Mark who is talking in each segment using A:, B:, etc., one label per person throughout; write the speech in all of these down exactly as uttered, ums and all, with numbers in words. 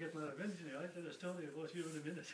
A: get my revenge on you. I'll tell a story about you in a minute.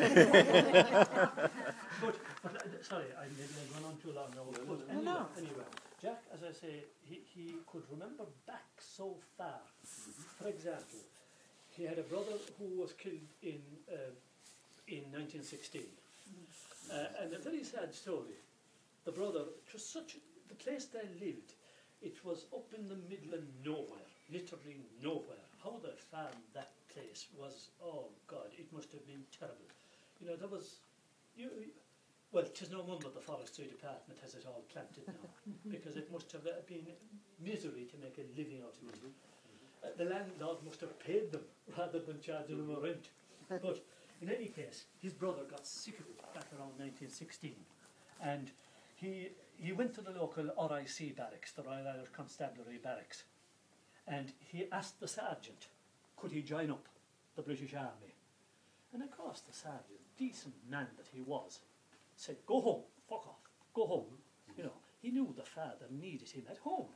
A: but, but uh, sorry, I maybe I've gone on too long now. But anyway,
B: no.
A: anyway, Jack, as I say, he, he could remember back so far. For example, he had a brother who was killed in uh, in nineteen sixteen. Uh, and a very sad story. The brother, it was such, the place they lived, it was up in the middle of nowhere, literally nowhere. How they found that place was, oh God, it must have been terrible. You know, there was, you, well, it is no wonder the forestry department has it all planted now, because it must have been misery to make a living out of it. Uh, the landlord must have paid them rather than charging them a rent. But in any case, his brother got sick of it back around nineteen sixteen, and he he went to the local R I C barracks, the Royal Irish Constabulary Barracks, and he asked the sergeant, could he join up the British Army? And of course the sergeant, decent man that he was, said, go home, fuck off, go home. You know, he knew the father needed him at home.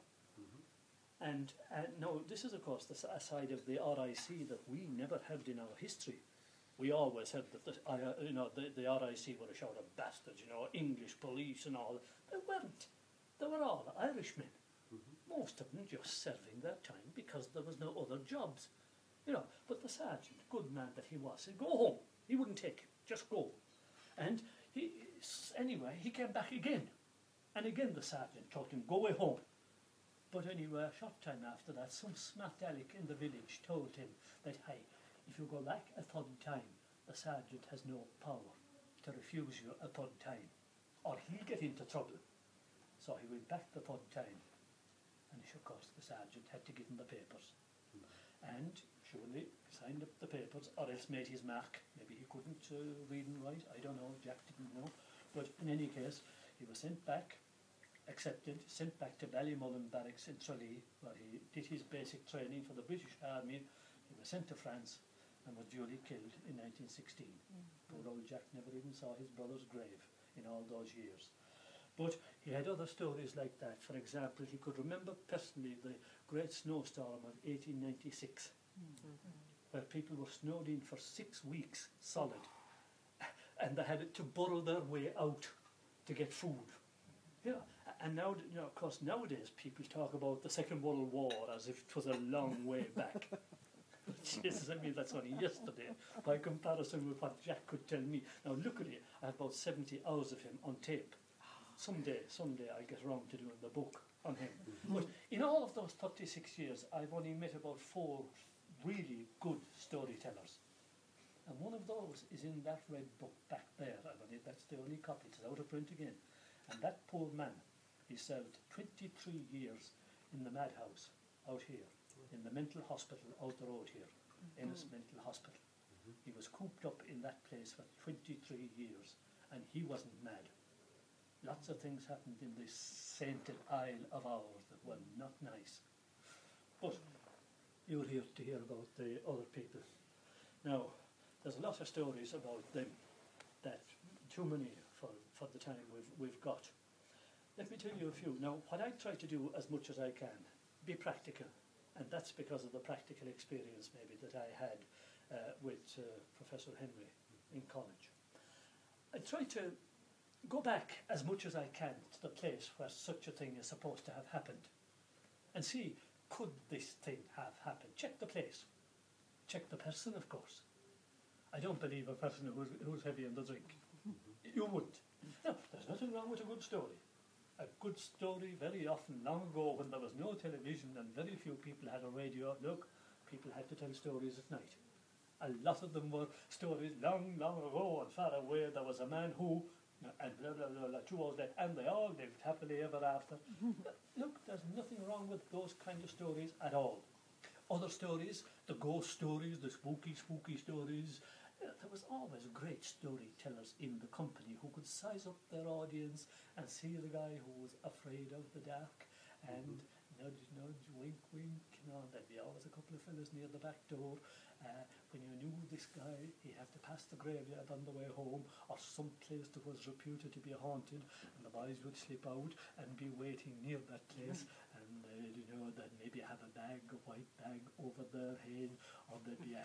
A: And uh, no, this is of course the s- side of the R I C that we never had in our history. We always said that the, uh, you know, the, the R I C were a shout of bastards, you know, English police and all. They weren't. They were all Irishmen. Mm-hmm. Most of them just serving their time because there was no other jobs. You know, but the sergeant, good man that he was, said, go home. He wouldn't take it. Just go. And he, anyway, he came back again. And again the sergeant told him, go away home. But anyway, a short time after that, some smart aleck in the village told him that, hey, if you go back a third time, the sergeant has no power to refuse you a third time, or he'll get into trouble. So he went back the third time, and of course the sergeant had to give him the papers. And surely he signed up the papers, or else made his mark. Maybe he couldn't uh, read and write, I don't know, Jack didn't know. But in any case, he was sent back, accepted, sent back to Ballymullen Barracks in Tralee, where he did his basic training for the British Army. He was sent to France and was duly killed in nineteen sixteen. Mm-hmm. Poor old Jack never even saw his brother's grave in all those years. But he had other stories like that. For example, he could remember personally the great snowstorm of eighteen ninety-six, mm-hmm. where people were snowed in for six weeks solid, and they had to burrow their way out to get food. You know, and now, you know, of course, nowadays people talk about the Second World War as if it was a long way back. Jesus, I mean, that's only yesterday, by comparison with what Jack could tell me. Now, luckily, I have about seventy hours of him on tape. Someday, someday I'll get round to doing the book on him. But in all of those thirty-six years, I've only met about four really good storytellers. And one of those is in that red book back there. I believe that's the only copy. It's out of print again. And that poor man, he served twenty-three years in the madhouse out here, in the mental hospital out the road here, mm-hmm. Ennis Mental Hospital. Mm-hmm. He was cooped up in that place for twenty-three years, and he wasn't mad. Lots of things happened in this sainted isle of ours that were not nice. But you're here to hear about the other people. Now, there's a lot of stories about them, that too many for, for the time we've, we've got. Let me tell you a few. Now, what I try to do as much as I can, be practical. And that's because of the practical experience, maybe, that I had uh, with uh, Professor Henry in college. I try to go back as much as I can to the place where such a thing is supposed to have happened and see, could this thing have happened? Check the place. Check the person, of course. I don't believe a person who's, who's heavy on the drink. You wouldn't. No, there's nothing wrong with a good story. A good story, very often, long ago, when there was no television and very few people had a radio, look, people had to tell stories at night. A lot of them were stories long, long ago and far away. There was a man who, and blah, blah, blah, blah, two hours later, and they all lived happily ever after. Look, there's nothing wrong with those kind of stories at all. Other stories, the ghost stories, the spooky, spooky stories, there was always great storytellers in the company who could size up their audience and see the guy who was afraid of the dark and mm-hmm. nudge, nudge, wink, wink. You know, there'd be always a couple of fellas near the back door. Uh, when you knew this guy, he'd have to pass the graveyard on the way home or some place that was reputed to be haunted, and the boys would slip out and be waiting near that place. And uh, you know, they'd maybe have a bag, a white bag over their head, or there'd be a hand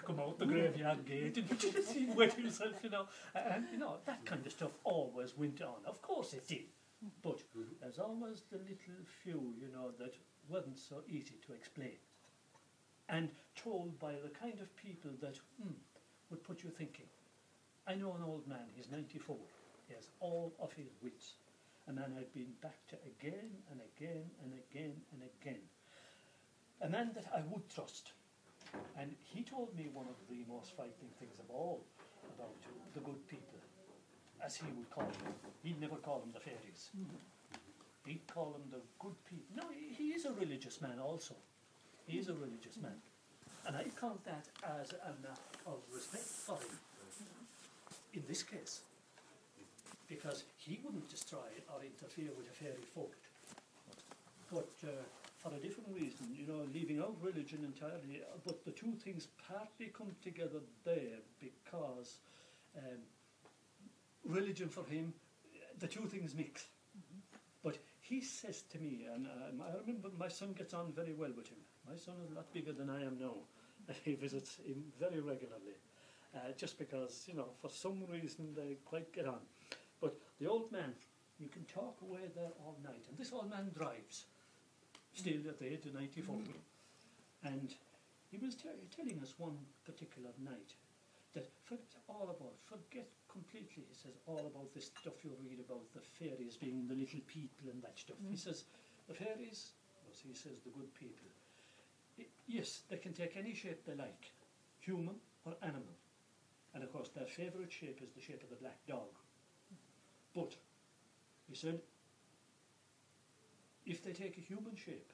A: come out the graveyard gate and he wet himself, you know. And, you know, that kind of stuff always went on. Of course it did. But there's always the little few, you know, that weren't so easy to explain. And told by the kind of people that, hmm, would put you thinking. I know an old man, he's ninety-four. He has all of his wits. A man I've been back to again and again and again and again. A man that I would trust. And he told me one of the most frightening things of all about the good people, as he would call them. He'd never call them the fairies. He'd call them the good people. No, he, he is a religious man also. He is a religious man. And I count that as an act of respect for him. In this case. Because he wouldn't destroy or interfere with a fairy fort. But uh, for a different reason, you know, leaving out religion entirely, uh, but the two things partly come together there because um, religion for him, the two things mix. Mm-hmm. But he says to me, and um, I remember my son gets on very well with him. My son is a lot bigger than I am now. He visits him very regularly, uh, just because, you know, for some reason they quite get on. But the old man, you can talk away there all night. And this old man drives, still at the age of ninety-four. And he was t- telling us one particular night that forget all about, forget completely, he says, all about this stuff you read about the fairies being the little people and that stuff. Mm. He says, the fairies, as he says, the good people, I, yes, they can take any shape they like, human or animal. And of course their favourite shape is the shape of the black dog. But, he said, if they take a human shape,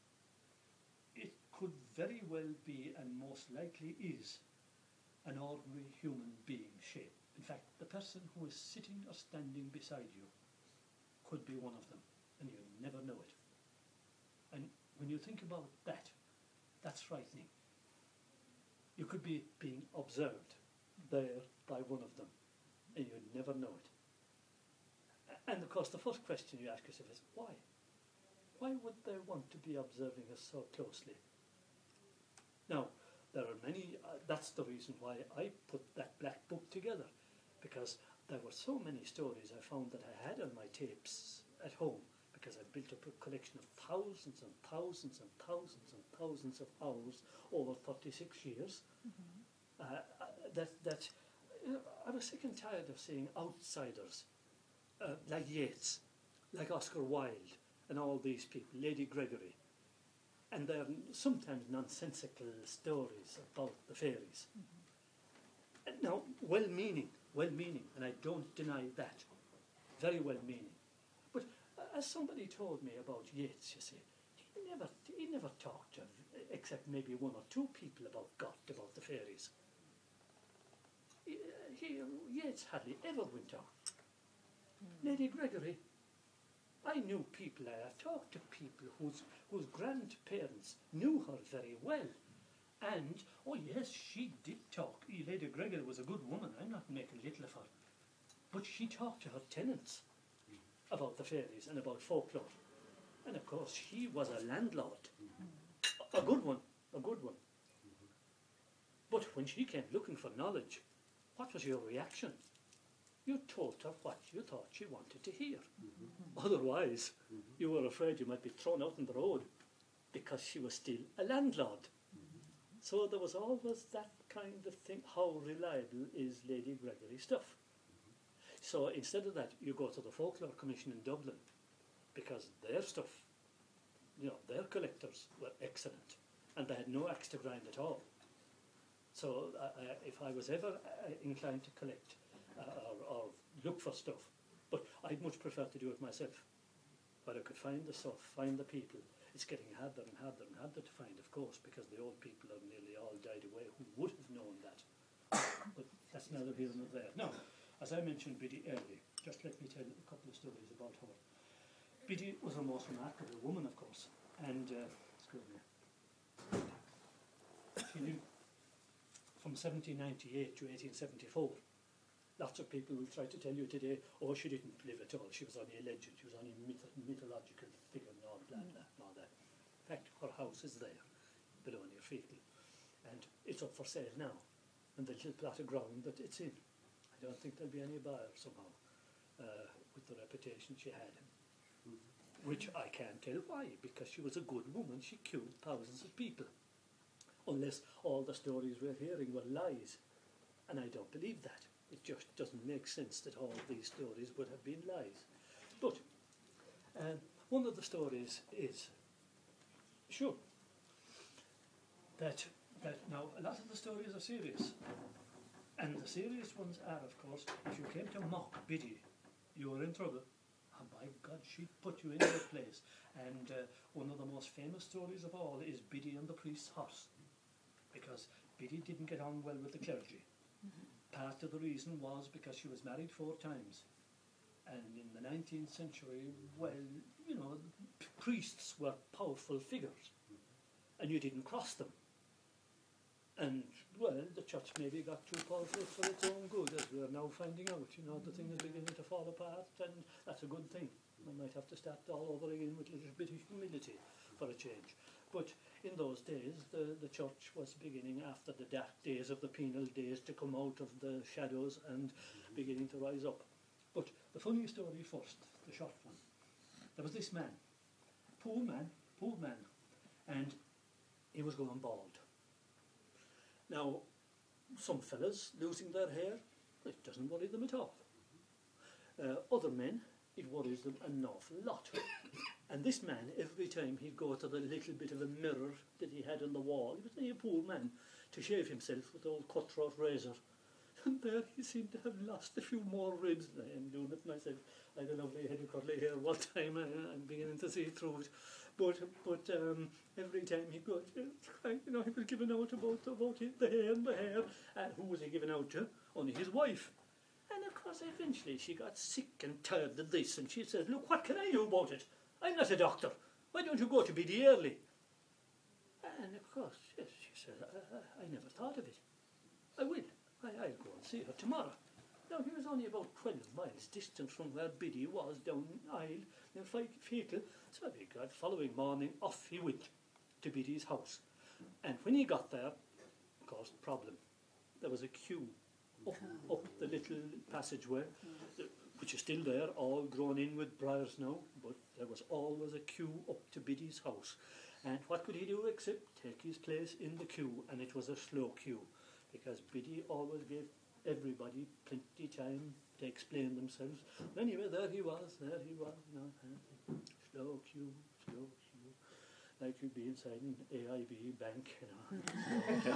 A: it could very well be, and most likely is, an ordinary human being shape. In fact, the person who is sitting or standing beside you could be one of them, and you never know it. And when you think about that, that's frightening. You could be being observed there by one of them, and you never know it. And of course, the first question you ask yourself is, why? Why would they want to be observing us so closely? Now, there are many, uh, that's the reason why I put that black book together, because there were so many stories I found that I had on my tapes at home, because I built up a collection of thousands and thousands and thousands and thousands of hours over thirty-six years. Mm-hmm. uh, uh, that, that you know, I was sick and tired of seeing outsiders Uh, like Yeats, like Oscar Wilde, and all these people, Lady Gregory, and their sometimes nonsensical stories about the fairies. Mm-hmm. Now, well-meaning, well-meaning, and I don't deny that, very well-meaning. But uh, as somebody told me about Yeats, you see, he never, he never talked to, except maybe one or two people about God, about the fairies. He, he, Yeats hardly ever went on. Lady Gregory, I knew people, I have talked to people whose, whose grandparents knew her very well. And, oh yes, she did talk. Lady Gregory was a good woman, I'm not making little of her. But she talked to her tenants about the fairies and about folklore. And of course, she was a landlord. A good one, a good one. But when she came looking for knowledge, what was your reaction? You told her what you thought she wanted to hear. Mm-hmm. Otherwise, mm-hmm. you were afraid you might be thrown out on the road because she was still a landlord. Mm-hmm. So there was always that kind of thing. How reliable is Lady Gregory's stuff? Mm-hmm. So instead of that, you go to the Folklore Commission in Dublin, because their stuff, you know, their collectors were excellent, and they had no axe to grind at all. So uh, uh, if I was ever uh, inclined to collect, Uh, or, or look for stuff, but I'd much prefer to do it myself, where I could find the stuff, find the people. It's getting harder and harder and harder to find, of course, because the old people have nearly all died away who would have known that. But that's neither here nor there. Now, as I mentioned Biddy early, just let me tell a couple of stories about her. Biddy was a most remarkable woman, of course, and uh, excuse me, she lived from seventeen ninety-eight to eighteen seventy-four. Lots of people will try to tell you today, oh, she didn't live at all. She was only a legend. She was only a myth- mythological figure and all that, that and all that. In fact, her house is there, below near Fecal. and it's up for sale now, and the little plot of ground that it's in. I don't think there'll be any buyer somehow uh, with the reputation she had. Which I can't tell why, because she was a good woman. She killed thousands of people. Unless all the stories we're hearing were lies. And I don't believe that. It just doesn't make sense that all these stories would have been lies. But um, one of the stories is, sure, that, that now a lot of the stories are serious. And the serious ones are, of course, if you came to mock Biddy, you were in trouble. Oh, by God, she'd put you in your place. And uh, one of the most famous stories of all is Biddy and the priest's horse. Because Biddy didn't get on well with the clergy. Mm-hmm. Part of the reason was because she was married four times. And in the nineteenth century, well, you know, priests were powerful figures. And you didn't cross them. And, well, the church maybe got too powerful for its own good, as we are now finding out. You know, the thing is beginning to fall apart, and that's a good thing. We might have to start all over again with a little bit of humility for a change. But in those days, the, the church was beginning, after the dark days of the penal days, to come out of the shadows and beginning to rise up. But the funny story first, the short one. There was this man, poor man, poor man, and he was going bald. Now, some fellas losing their hair, it doesn't worry them at all. Uh, other men, it worries them an awful lot. And this man, every time he'd go to the little bit of a mirror that he had on the wall, he was only a poor man, to shave himself with the old cutthroat razor. And there he seemed to have lost a few more ribs. I am doing it myself. I had a lovely head of curly hair one time, I, I'm beginning to see through it. But but um, every time he got, you know, he was giving out about, about it, the hair and the hair. And who was he giving out to? Only his wife. And of course, eventually she got sick and tired of this, and she said, look, what can I do about it? I'm not a doctor. Why don't you go to Biddy early? And of course, yes, she said, I, I, I never thought of it. I will. I, I'll go and see her tomorrow. Now, he was only about twelve miles distant from where Biddy was, down the aisle in Feakle. So, by God, following morning, off he went to Biddy's house. And when he got there, of course, problem. There was a queue up, up the little passageway, which is still there, all grown in with briars now, but there was always a queue up to Biddy's house. And what could he do except take his place in the queue? And it was a slow queue, because Biddy always gave everybody plenty time to explain themselves. But anyway, there he was, there he was, you know, slow queue, slow queue, like you'd be inside an A I B bank, you know.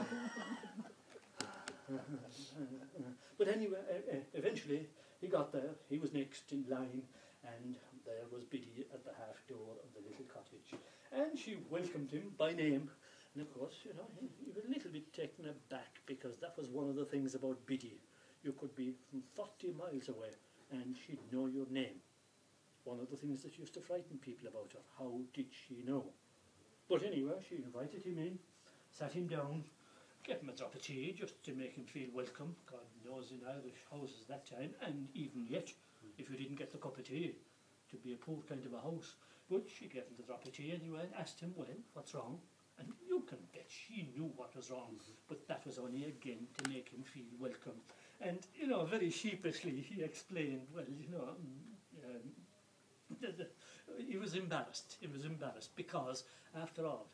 A: But anyway, uh, uh, eventually he got there, he was next in line, and there was Biddy at the half door of the little cottage. And she welcomed him by name. And of course, you know, he, he was a little bit taken aback, because that was one of the things about Biddy. You could be from forty miles away and she'd know your name. One of the things that used to frighten people about her. How did she know? But anyway, she invited him in, sat him down, gave him a drop of tea just to make him feel welcome. God knows in Irish houses that time, and even yet, if you didn't get the cup of tea, to be a poor kind of a house. But she gave him the drop of tea anyway and asked him, well, what's wrong? And you can bet she knew what was wrong, but that was only again to make him feel welcome. And, you know, very sheepishly he explained, well, you know, um, the, the, he was embarrassed. He was embarrassed because, after all,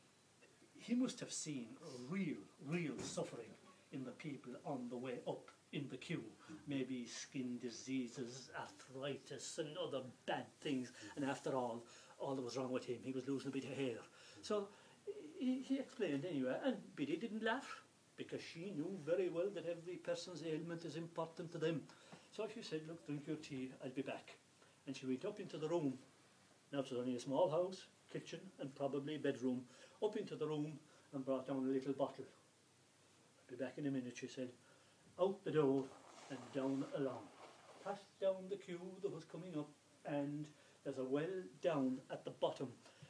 A: he must have seen real, real suffering in the people on the way up in the queue. Maybe skin diseases, arthritis and other bad things. And after all, all that was wrong with him, he was losing a bit of hair. So he, he explained anyway, and Biddy didn't laugh, because she knew very well that every person's ailment is important to them. So she said, look, drink your tea, I'll be back. And she went up into the room. Now it was only a small house, kitchen and probably bedroom. Up into the room and brought down a little bottle. I'll be back in a minute, she said. Out the door and down along. Passed down the queue that was coming up, and there's a well down at the bottom,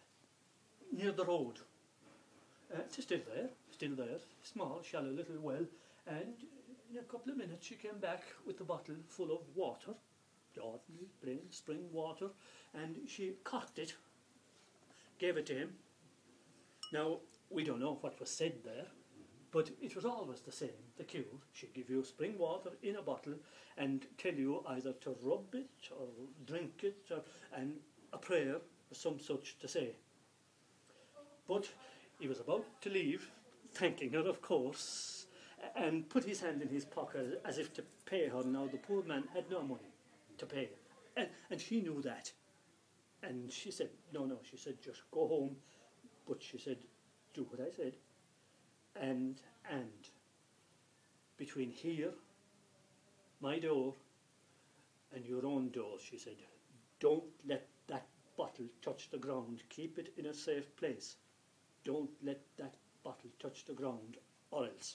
A: near the road. Uh, it's still there, still there, small, shallow little well, and in a couple of minutes she came back with the bottle full of water, ordinary, plain spring water, and she cocked it, gave it to him. Now, we don't know what was said there, But it was always the same, the cure. She'd give you spring water in a bottle and tell you either to rub it or drink it, or, and a prayer, some such to say. But he was about to leave, thanking her, of course, and put his hand in his pocket as if to pay her. Now, the poor man had no money to pay, and, and she knew that. And she said, no, no, she said, just go home. But she said, do what I said. And, and, between here, my door, and your own door, she said, don't let that bottle touch the ground. Keep it in a safe place. Don't let that bottle touch the ground, or else.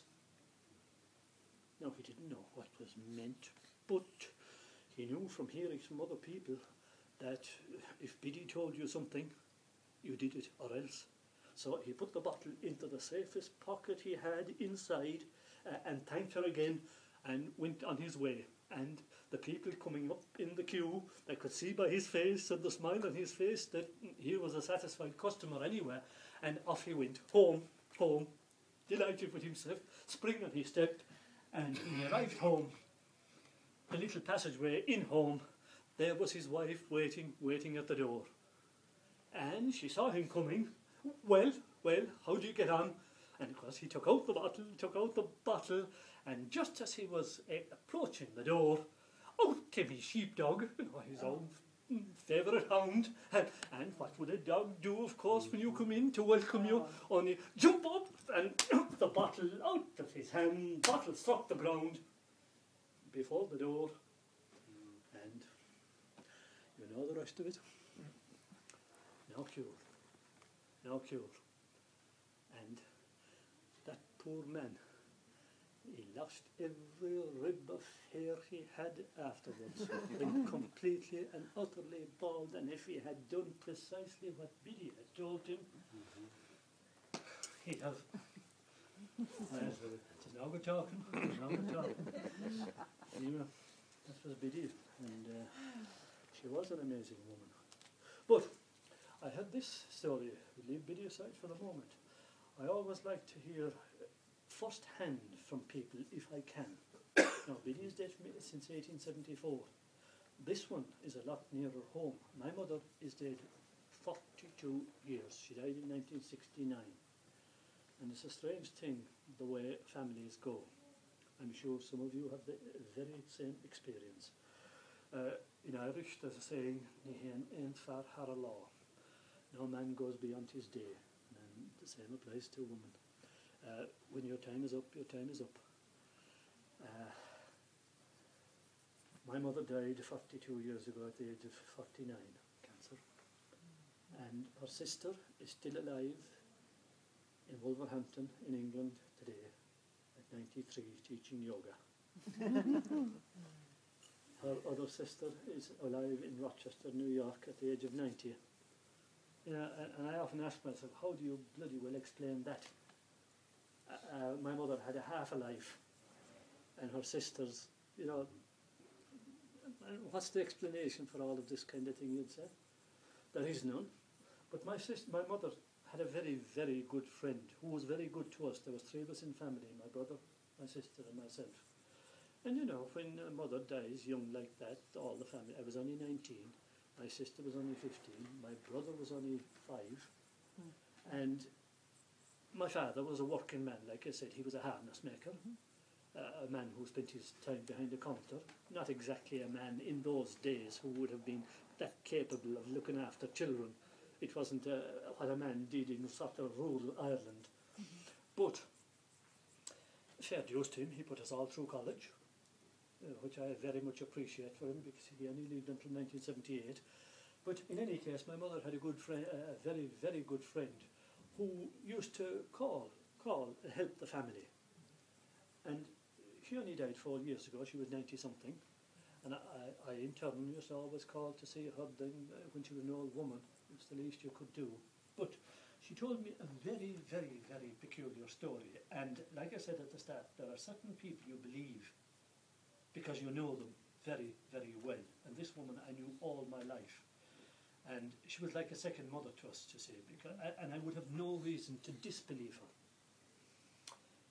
A: Now, he didn't know what was meant, but he knew from hearing from other people that if Biddy told you something, you did it, or else. So he put the bottle into the safest pocket he had inside, uh, and thanked her again, and went on his way. And the people coming up in the queue, they could see by his face and the smile on his face that he was a satisfied customer anyway. And off he went, home, home, delighted with himself, spring on his step, and he arrived home. The little passageway in home, there was his wife waiting, waiting at the door. And she saw him coming. Well, well, how do you get on? And of course he took out the bottle, took out the bottle, and just as he was uh, approaching the door, out came his sheepdog, you know, his own favourite hound. And, and what would a dog do, of course, when you come in to welcome you? Only jump up and the bottle out of his hand, bottle struck the ground before the door. And you know the rest of it. Now cured. Now cured. And that poor man, he lost every rib of hair he had afterwards. Went completely and utterly bald, and if he had done precisely what Biddy had told him, mm-hmm. he'd have... It's now good talking, it's now good talking. Anyway, that was Biddy, and uh, she was an amazing woman. But I had this story, we leave Biddy aside for the moment. I always like to hear first hand from people if I can. Now, Biddy is dead since eighteen seventy-four. This one is a lot nearer home. My mother is dead forty-two years. She died in nineteen sixty-nine. And it's a strange thing, the way families go. I'm sure some of you have the very same experience. Uh, in Irish, there's a saying, "Nihen ain't far har a law." No man goes beyond his day. And the same applies to a woman. Uh, when your time is up, your time is up. Uh, my mother died forty-two years ago at the age of forty-nine, cancer. And her sister is still alive in Wolverhampton in England today at ninety-three, teaching yoga. Her other sister is alive in Rochester, New York at the age of ninety. You know, and, and I often ask myself, how do you bloody well explain that? Uh, uh, my mother had a half a life, and her sisters, you know, what's the explanation for all of this kind of thing, you'd say? There is none. But my sister, my mother had a very, very good friend who was very good to us. There was three of us in family, my brother, my sister and myself. And you know, when a mother dies young like that, all the family, I was only nineteen, my sister was only fifteen, my brother was only five, mm. and my father was a working man, like I said. He was a harness maker, mm-hmm. uh, a man who spent his time behind a counter. Not exactly a man in those days who would have been that capable of looking after children. It wasn't uh, what a man did in sort of rural Ireland. Mm-hmm. But, fair dues to him, he put us all through college, uh, which I very much appreciate for him, because he only lived until nineteen seventy-eight. But in any case, my mother had a good friend, uh, a very, very good friend, who used to call, call and help the family. And she only died four years ago. She was ninety-something. And I, I, I, in turn, used to always call to see her then, uh, when she was an old woman. It's the least you could do. But she told me a very, very, very peculiar story. And like I said at the start, there are certain people you believe because you know them very, very well. And this woman I knew all my life. And she was like a second mother to us, to say, because I, and I would have no reason to disbelieve her.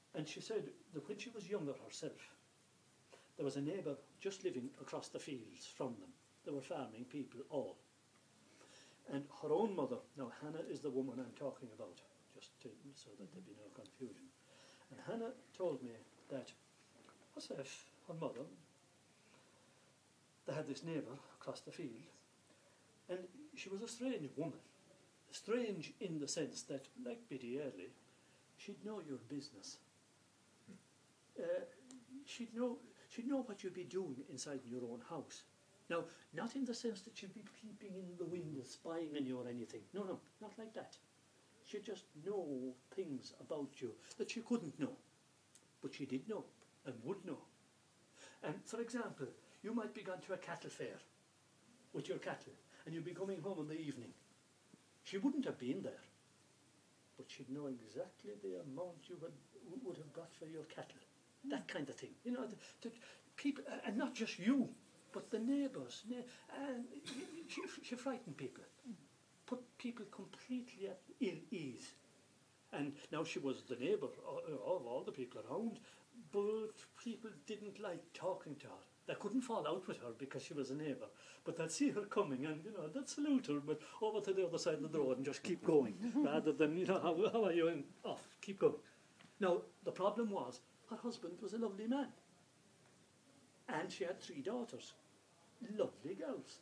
A: And she said that when she was younger herself, there was a neighbour just living across the fields from them. They were farming people all. And her own mother, now Hannah is the woman I'm talking about, just to, so that there be no confusion. And Hannah told me that herself, her mother, they had this neighbour across the field, and she was a strange woman. Strange in the sense that, like Biddy Early, she'd know your business. Uh, she'd know she'd know what you'd be doing inside your own house. Now, not in the sense that she'd be peeping in the window, spying on you or anything. No, no, not like that. She'd just know things about you that she couldn't know, but she did know and would know. And for example, you might be gone to a cattle fair with your cattle, and you'd be coming home in the evening. She wouldn't have been there, but she'd know exactly the amount you would, would have got for your cattle. That kind of thing. You know, the, the people, and not just you, but the neighbours. And she, she frightened people, put people completely at ill ease. And now she was the neighbour of all the people around, but people didn't like talking to her. They couldn't fall out with her because she was a neighbour, but they'd see her coming and, you know, they'd salute her, but over to the other side of the road and just keep going, rather than, you know, how, how are you, and off, keep going. Now, the problem was, her husband was a lovely man, and she had three daughters, lovely girls.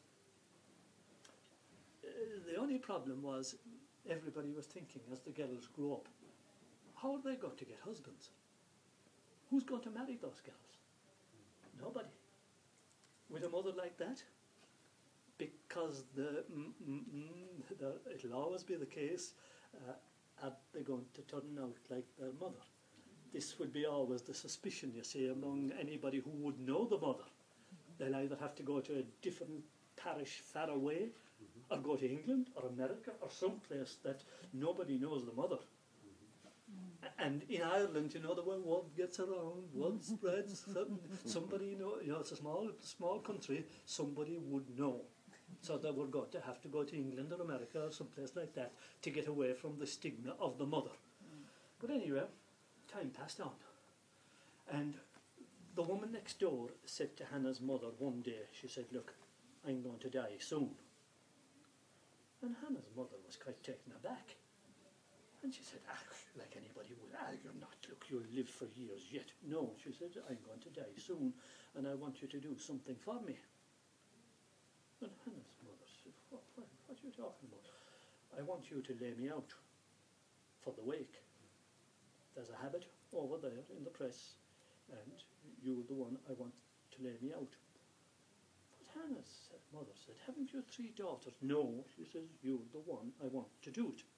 A: Uh, the only problem was, everybody was thinking as the girls grew up, how are they going to get husbands? Who's going to marry those girls? Nobody. With a mother like that, because the, mm, mm, mm, the it'll always be the case, uh, are they going to turn out like their mother? This would be always the suspicion, you see, among anybody who would know the mother. They'll either have to go to a different parish far away, mm-hmm. or go to England or America or someplace that nobody knows the mother. And in Ireland, you know, the way word gets around, word spreads, some, somebody, you know, you know, it's a small, small country, somebody would know. So they were going to have to go to England or America or someplace like that to get away from the stigma of the mother. Mm. But anyway, time passed on. And the woman next door said to Hannah's mother one day, she said, look, I'm going to die soon. And Hannah's mother was quite taken aback. And she said, ah, like anybody would, ah, you're not, look, you'll live for years yet. No, she said, I'm going to die soon, and I want you to do something for me. And Hannah's mother said, what, what, what are you talking about? I want you to lay me out for the wake. There's a habit over there in the press, and you're the one I want to lay me out. But Hannah's mother said, haven't you three daughters? No, she says, you're the one I want to do it.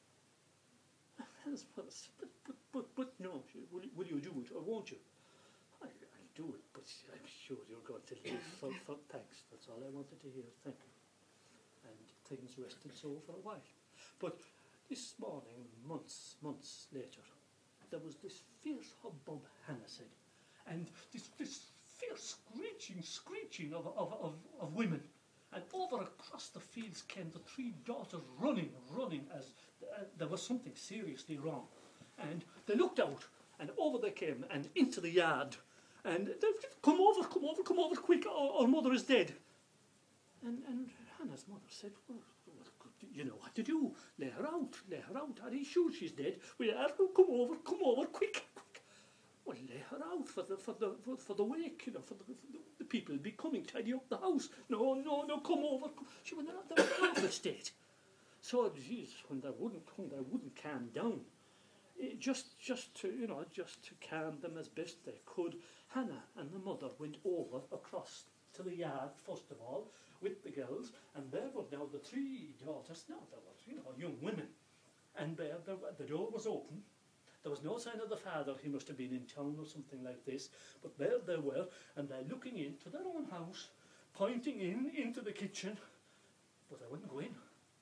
A: Hannah's mother said, but, but, but, but no, she, will, will you do it or won't you? I, I'll do it, but I'm sure you're going to live for, for thanks. That's all I wanted to hear, thank you. And things rested so for a while. But this morning, months, months later, there was this fierce hubbub, Hannah said, and this, this fierce screeching, screeching of, of, of, of women. And over across the fields came the three daughters running, running as uh, there was something seriously wrong. And they looked out, and over they came, and into the yard. And they said, come over, come over, come over, quick, our, our mother is dead. And, and Hannah's mother said, well, you know what to do. Lay her out, lay her out. Are you sure she's dead? Well, come over, come over, quick, quick. Well, lay her out for the for the for, for the wake, you know, for the, for the, the people will be coming, tidy up the house. No, no, no, come over. Come. She was not in an awful state. So, geez, when they wouldn't, when they wouldn't calm down, it just, just to, you know, just to calm them as best they could, Hannah and the mother went over across to the yard first of all with the girls, and there were now the three daughters. Now they were, you know, young women, and there, there the door was open. There was no sign of the father. He must have been in town or something like this. But there they were, and they're looking into their own house, pointing in into the kitchen, but they wouldn't go in.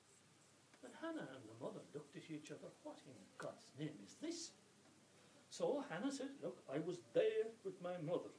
A: And Hannah and the mother looked at each other. What in God's name is this? So Hannah said, look, I was there with my mother.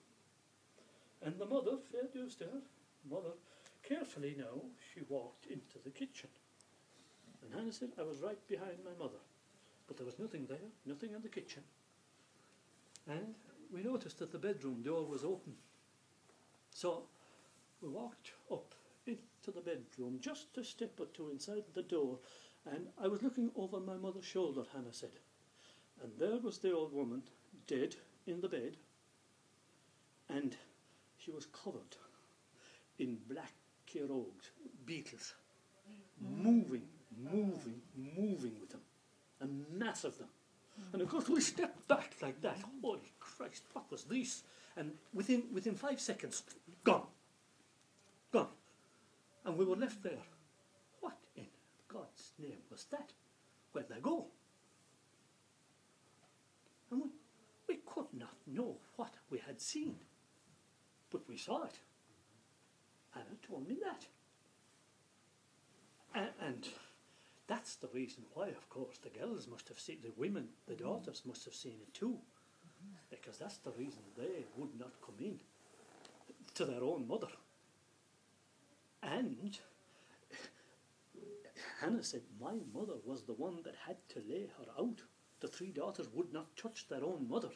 A: And the mother, fair dues to her, mother, carefully now, she walked into the kitchen. And Hannah said, I was right behind my mother. But there was nothing there, nothing in the kitchen. And we noticed that the bedroom door was open. So we walked up into the bedroom, just a step or two inside the door, and I was looking over my mother's shoulder, Hannah said. And there was the old woman, dead, in the bed, and she was covered in black pirogues, beetles, mm. moving, moving, moving with them, a mass of them. Mm. And of course we stepped back like that. Holy Christ, what was this? And within within five seconds, gone, gone. And we were left there. What in God's name was that? Where'd they go? And we, we could not know what we had seen, but we saw it. Hannah told me that. And, and that's the reason why, of course, the girls must have seen, the women, the daughters must have seen it too. Because that's the reason they would not come in to their own mother. And Hannah said, my mother was the one that had to lay her out. The three daughters would not touch their own mother.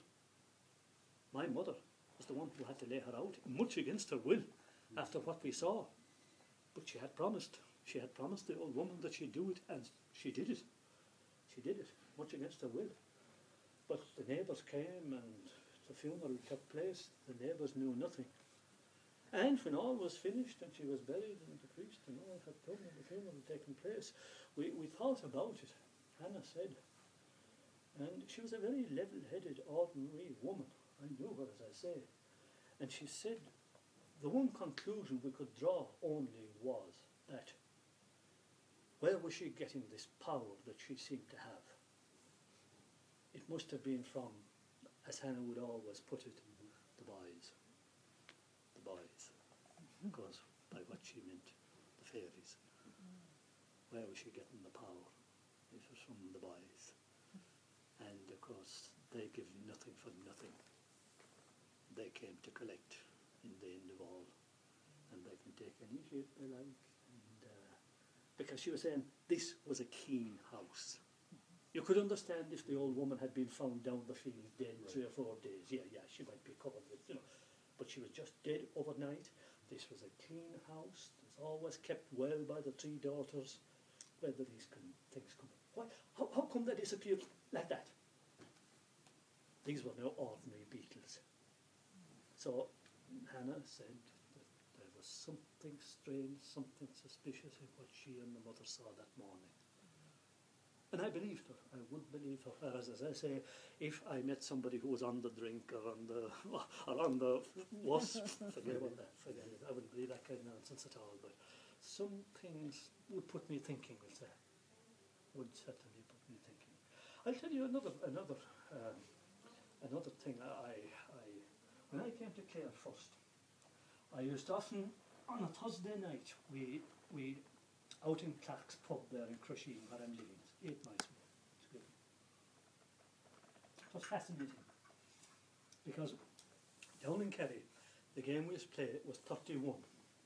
A: My mother was the one who had to lay her out, much against her will, after what we saw. But she had promised, she had promised the old woman that she'd do it, and she did it. She did it, much against her will. But the neighbours came and the funeral took place. The neighbours knew nothing. And when all was finished and she was buried and the priest and all had done and the funeral had taken place, we, we thought about it, Hannah said. And she was a very level-headed, ordinary woman. I knew her, as I say. And she said the one conclusion we could draw only was that where was she getting this power that she seemed to have? It must have been from, as Hannah would always put it, the boys. The boys. Because by what she meant, the fairies. Where was she getting the power? It was from the boys. And of course, they give nothing for nothing. They came to collect in the end of all. And they can take any shape they like. And, uh, because she was saying this was a keen house. You could understand if the old woman had been found down the field dead right. three or four days. Yeah, yeah, she might be covered with, you know. But she was just dead overnight. This was a clean house. It was always kept well by the three daughters. Where did these con- things come? Why? How, how come they disappeared like that? These were no ordinary beetles. So Hannah said that there was something strange, something suspicious in what she and the mother saw that morning. And I believed her. I would believe her. Whereas, as I say, if I met somebody who was on the drink or on the or on the wasp, forget about that. Forget it. I wouldn't believe that kind of nonsense at all. But some things would put me thinking. We'll say, would certainly put me thinking. I'll tell you another another um, another thing. I, I when I came to Clare first, I used to often on a Thursday night we we out in Clark's pub there in Crusheen where I'm living. Eight miles away. It's good. It was fascinating because down in Kerry, the game we used to play was thirty-one.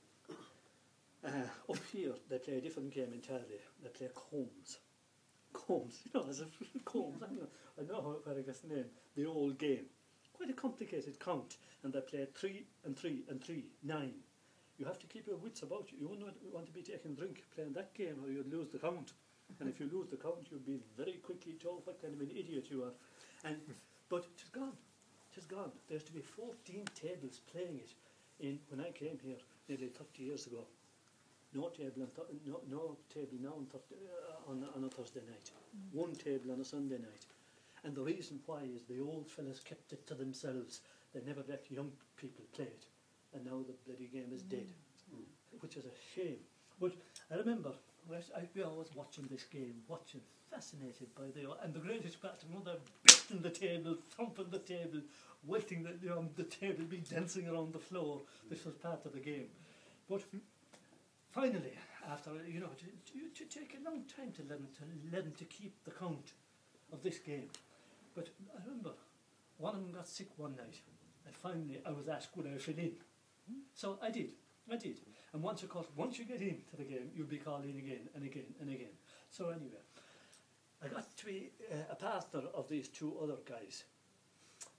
A: Uh, up here, they play a different game entirely. They play Combs. Combs, you know, as if Combs. I know, I know how, where I guess the name. The old game. Quite a complicated count, and they play three and three and three, nine. You have to keep your wits about you. You wouldn't want to be taking a drink playing that game, or you'd lose the count. And if you lose the count, you'll be very quickly told what kind of an idiot you are. And but it is gone. It is gone. There's to be fourteen tables playing it. In when I came here nearly thirty years ago, no table on th- no no table now on, th- uh, on on a Thursday night. Mm. One table on a Sunday night. And the reason why is the old fellas kept it to themselves. They never let young people play it. And now the bloody game is dead, mm. which is a shame. But I remember. I'd be always watching this game, watching, fascinated by the and the greatest part of mother beating the table, thumping the table, waiting the you know, the table be dancing around the floor. This was part of the game. But finally, after you know, to, to take a long time to learn to learn to keep the count of this game. But I remember one of them got sick one night, and finally I was asked would I fill in. So I did. I did. And once, of course, once you get into the game, you'll be called in again and again and again. So anyway, I got to be uh, a partner of these two other guys.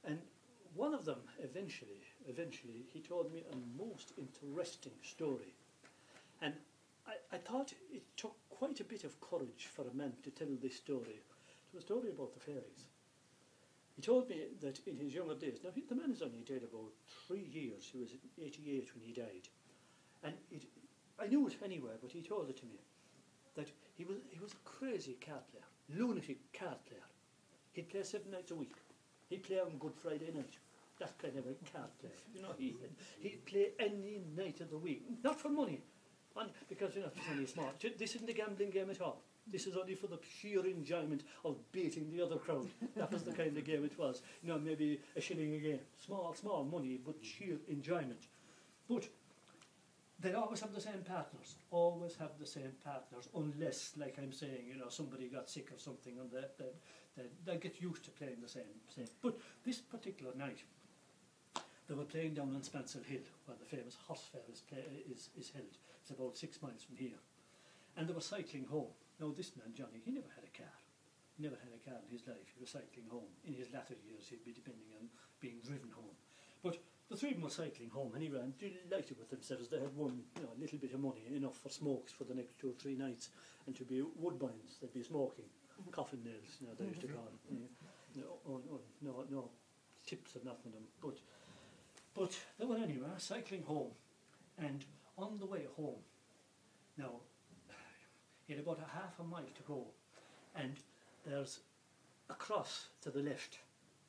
A: And one of them, eventually, eventually, he told me a most interesting story. And I, I thought it took quite a bit of courage for a man to tell this story. It was a story about the fairies. He told me that in his younger days, now he, the man is only dead about three years, he was eighty-eight when he died. And it, I knew it anyway, but he told it to me, that he was, he was a crazy card player, lunatic card player. He'd play seven nights a week. He'd play on Good Friday night. That kind of a card player. You know, he, he'd play any night of the week. Not for money, and because you know, it's only small. This isn't a gambling game at all. This is only for the sheer enjoyment of beating the other crowd. That was the kind of game it was. You know, maybe a shilling a game. Small, small money, but sheer enjoyment. But they always have the same partners. Always have the same partners, unless, like I'm saying, you know, somebody got sick or something, and they they, they, they get used to playing the same same. But this particular night, they were playing down on Spancel Hill, where the famous horse fair is, play, is, is held. It's about six miles from here. And they were cycling home. Now this man, Johnny, he never had a car. He never had a car in his life. He was cycling home. In his latter years, he'd be depending on being driven home. But the three of them were cycling home, and he ran delighted with themselves. They had won, you know, a little bit of money, enough for smokes for the next two or three nights, and to be woodbines. They'd be smoking, coffin nails, you know, they used to call them. Yeah. No, oh, no, no, no tips or nothing on them. But, but they were anyway cycling home, and on the way home, now, he had about a half a mile to go, and there's a cross to the left,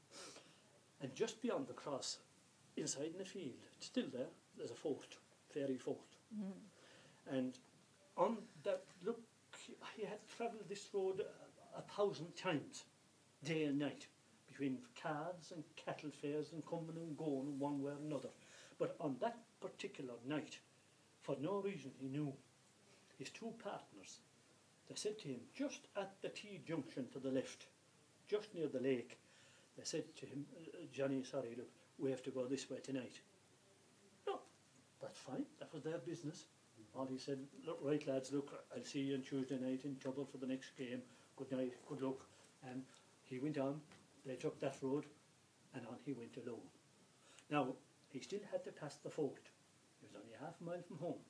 A: and just beyond the cross, inside in the field, still there, there's a fort, fairy fort. Mm. And on that, look, he had travelled this road a, a thousand times, day and night, between cards and cattle fairs and coming and going one way or another. But on that particular night, for no reason he knew, his two partners, they said to him, just at the T-junction to the left, just near the lake, they said to him, Johnny, sorry, look, we have to go this way tonight. No, that's fine, that was their business. All he said, look, right lads, look, I'll see you on Tuesday night in trouble for the next game. Good night, good luck. And he went on, they took that road, and on he went alone. Now, he still had to pass the fort. He was only half a mile from home.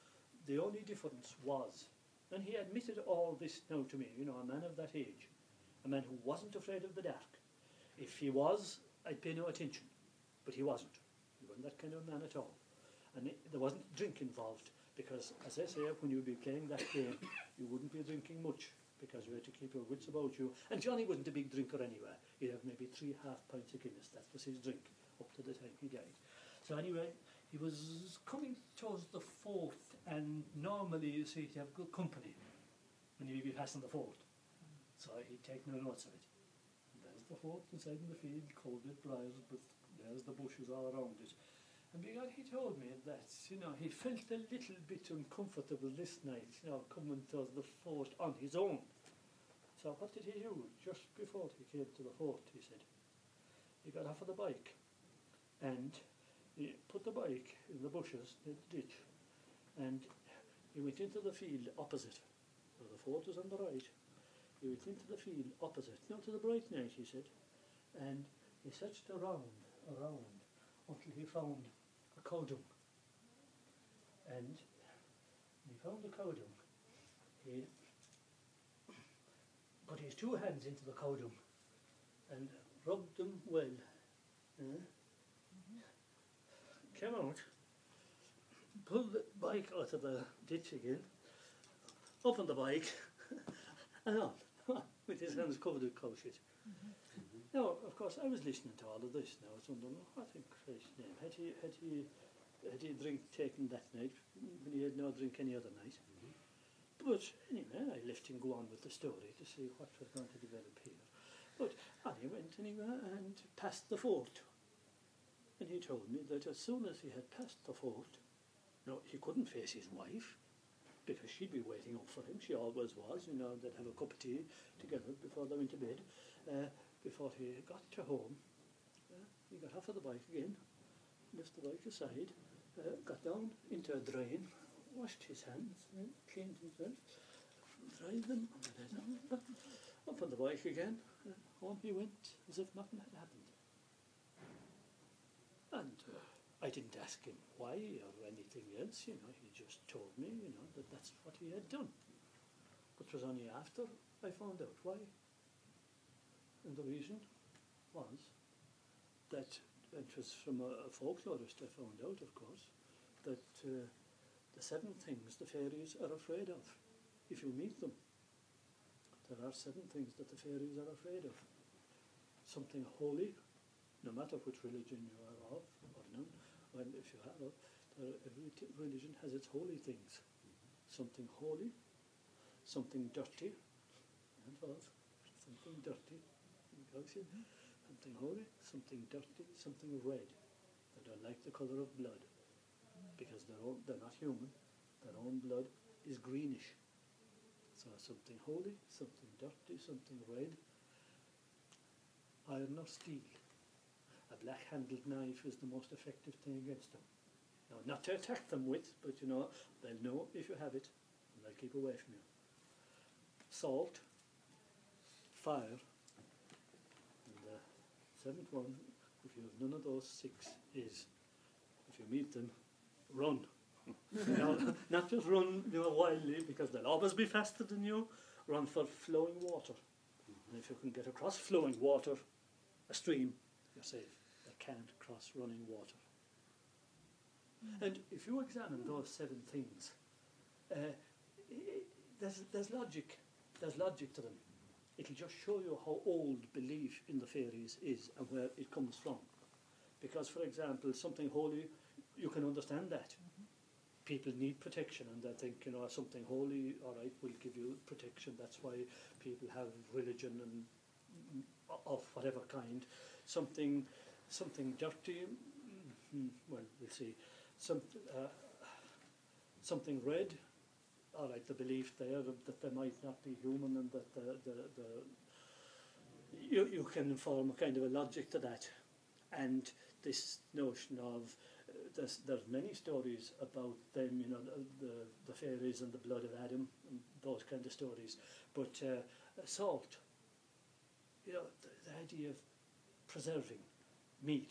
A: The only difference was, and he admitted all this now to me, you know, a man of that age, a man who wasn't afraid of the dark. If he was, I'd pay no attention, but he wasn't. He wasn't that kind of man at all. And it, there wasn't drink involved, because, as I say, when you'd be playing that game, you wouldn't be drinking much, because you had to keep your wits about you. And Johnny wasn't a big drinker anyway. He'd have maybe three half pints of Guinness. That was his drink, up to the time he died. So anyway, he was coming towards the fort, and normally you see he'd have good company when you'd be passing the fort. So he'd take no notes of it. And there's the fort inside in the field, cold with briars, but there's the bushes all around it. And because he told me that, you know, he felt a little bit uncomfortable this night, you know, coming towards the fort on his own. So what did he do? Just before he came to the fort, he said, he got off of the bike, and he put the bike in the bushes, in the ditch, and he went into the field opposite. So the fort was on the right. He went into the field opposite, not to the bright night, he said, and he searched around, around, until he found a cow dung. And when he found the cow dung, he put his two hands into the cow dung and rubbed them well. Uh, came out, pulled the bike out of the ditch again, opened the bike, and on, with his hands covered with cow shit. Mm-hmm. Now, of course, I was listening to all of this. Now I was wondering, what in Christ's name had he had he had he drink taken that night when he had no drink any other night? Mm-hmm. But anyway, I left him go on with the story to see what was going to develop here. But on he went anyway and passed the fort. And he told me that as soon as he had passed the fort, no, he couldn't face his wife, because she'd be waiting up for him. She always was, you know, they'd have a cup of tea together before they went to bed. Uh, before he got to home, uh, he got off of the bike again, left the bike aside, uh, got down into a drain, washed his hands, uh, cleaned himself, dried them, up on the bike again, uh, home he went as if nothing had happened. I didn't ask him why or anything else, you know, he just told me, you know, that that's what he had done. But it was only after I found out why. And the reason was that, it was from a, a folklorist I found out, of course, that uh, the seven things the fairies are afraid of, if you meet them. There are seven things that the fairies are afraid of. Something holy, no matter which religion you are of or none, and if you have, uh, every t- religion has its holy things. Something holy, something dirty, and was something dirty, mm-hmm. something holy, something dirty, something red. They don't like the colour of blood because they're all, they're not human. Their own blood is greenish. So something holy, something dirty, something red. Iron or steel. A black-handled knife is the most effective thing against them. Now, not to attack them with, but you know, they'll know if you have it, and they'll keep away from you. Salt, fire, and the seventh one, if you have none of those six, is, if you meet them, run. Now, not just run, you know, wildly, because they'll always be faster than you. Run for flowing water. And if you can get across flowing water, a stream, you're safe. They can't cross running water. Mm. And if you examine those seven things, uh, there's, there's logic. There's logic to them. It'll just show you how old belief in the fairies is and where it comes from. Because, for example, something holy, you can understand that. Mm-hmm. People need protection, and they think, you know, something holy, all right, will give you protection. That's why people have religion and of whatever kind. Something, something dirty. Mm-hmm. Well, we'll see. Some, uh, something red. All right, the belief there that they might not be human, and that the the, the you you can form a kind of a logic to that, and this notion of uh, there's there's many stories about them, you know, the, the the fairies and the blood of Adam, and those kind of stories. But uh, salt, you know, the, the idea of preserving meat.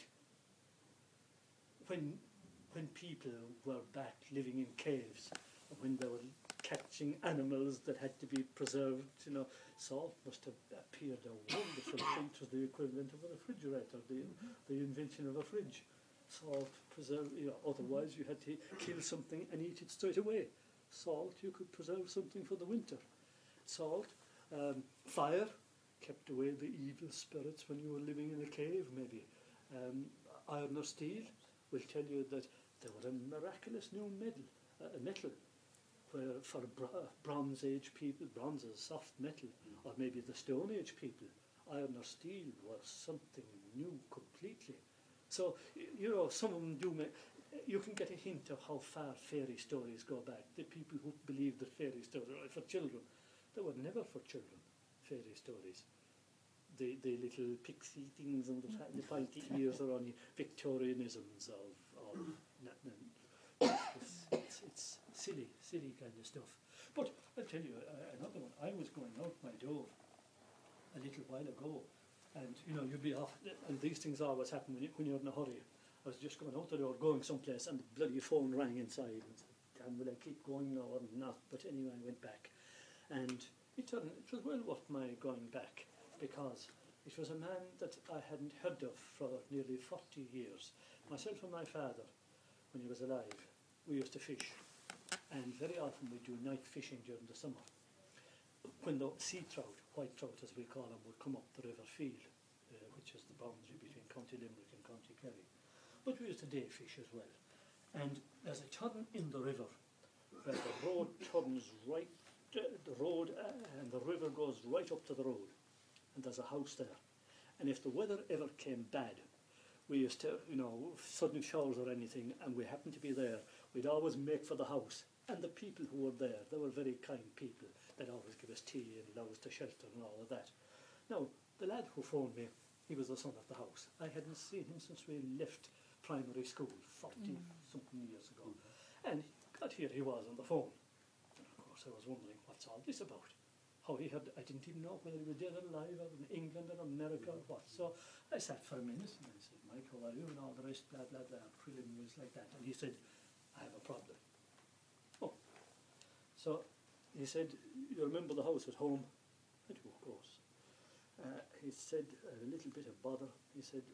A: When when people were back living in caves, when they were catching animals that had to be preserved, you know, salt must have appeared a wonderful thing. It was the equivalent of a refrigerator, the mm-hmm. the invention of a fridge. Salt preserve, you know, otherwise you had to kill something and eat it straight away. Salt, you could preserve something for the winter. Salt, um, fire, kept away the evil spirits when you were living in a cave, maybe. Um, iron or steel will tell you that there was a miraculous new metal, uh, metal where for bra- Bronze Age people, bronze is soft metal, mm. or maybe the Stone Age people, iron or steel was something new completely. So, you know, some of them do make, you can get a hint of how far fairy stories go back. The people who believe that fairy stories are for children, they were never for children, fairy stories. The the little pixie things and the, the pointy ears are only Victorianisms of, of it's, it's, it's silly, silly kind of stuff. But I'll tell you uh, another one. I was going out my door a little while ago, and you know, you'd be off, and these things always happen when, you, when you're in a hurry. I was just going out the door, going someplace, and the bloody phone rang inside. And I said, damn, will I keep going now or not? But anyway, I went back, and it, turned, it was well worth my going back, because it was a man that I hadn't heard of for nearly forty years. Myself and my father, when he was alive, we used to fish, and very often we do night fishing during the summer. When the sea trout, white trout as we call them, would come up the River Feel, uh, which is the boundary between County Limerick and County Kerry. But we used to day fish as well. And there's a turn in the river where the road turns right, uh, the road uh, and the river goes right up to the road, and there's a house there. And if the weather ever came bad, we used to, you know, sudden showers or anything, and we happened to be there, we'd always make for the house. And the people who were there, they were very kind people. They'd always give us tea and allow us to shelter and all of that. Now, the lad who phoned me, he was the son of the house. I hadn't seen him since we left primary school, forty-something mm. years ago. And God, here he was on the phone. And of course, I was wondering, what's all this about? how he had, I didn't even know whether he was dead or alive, or in England or America or what. So I sat for a minute and I said, Mike, how are you? And all the rest, blah, blah, blah, preliminaries like that. And he said, I have a problem. Oh. So he said, you remember the house at home? I do, of course. Uh, he said, a little bit of bother. He said,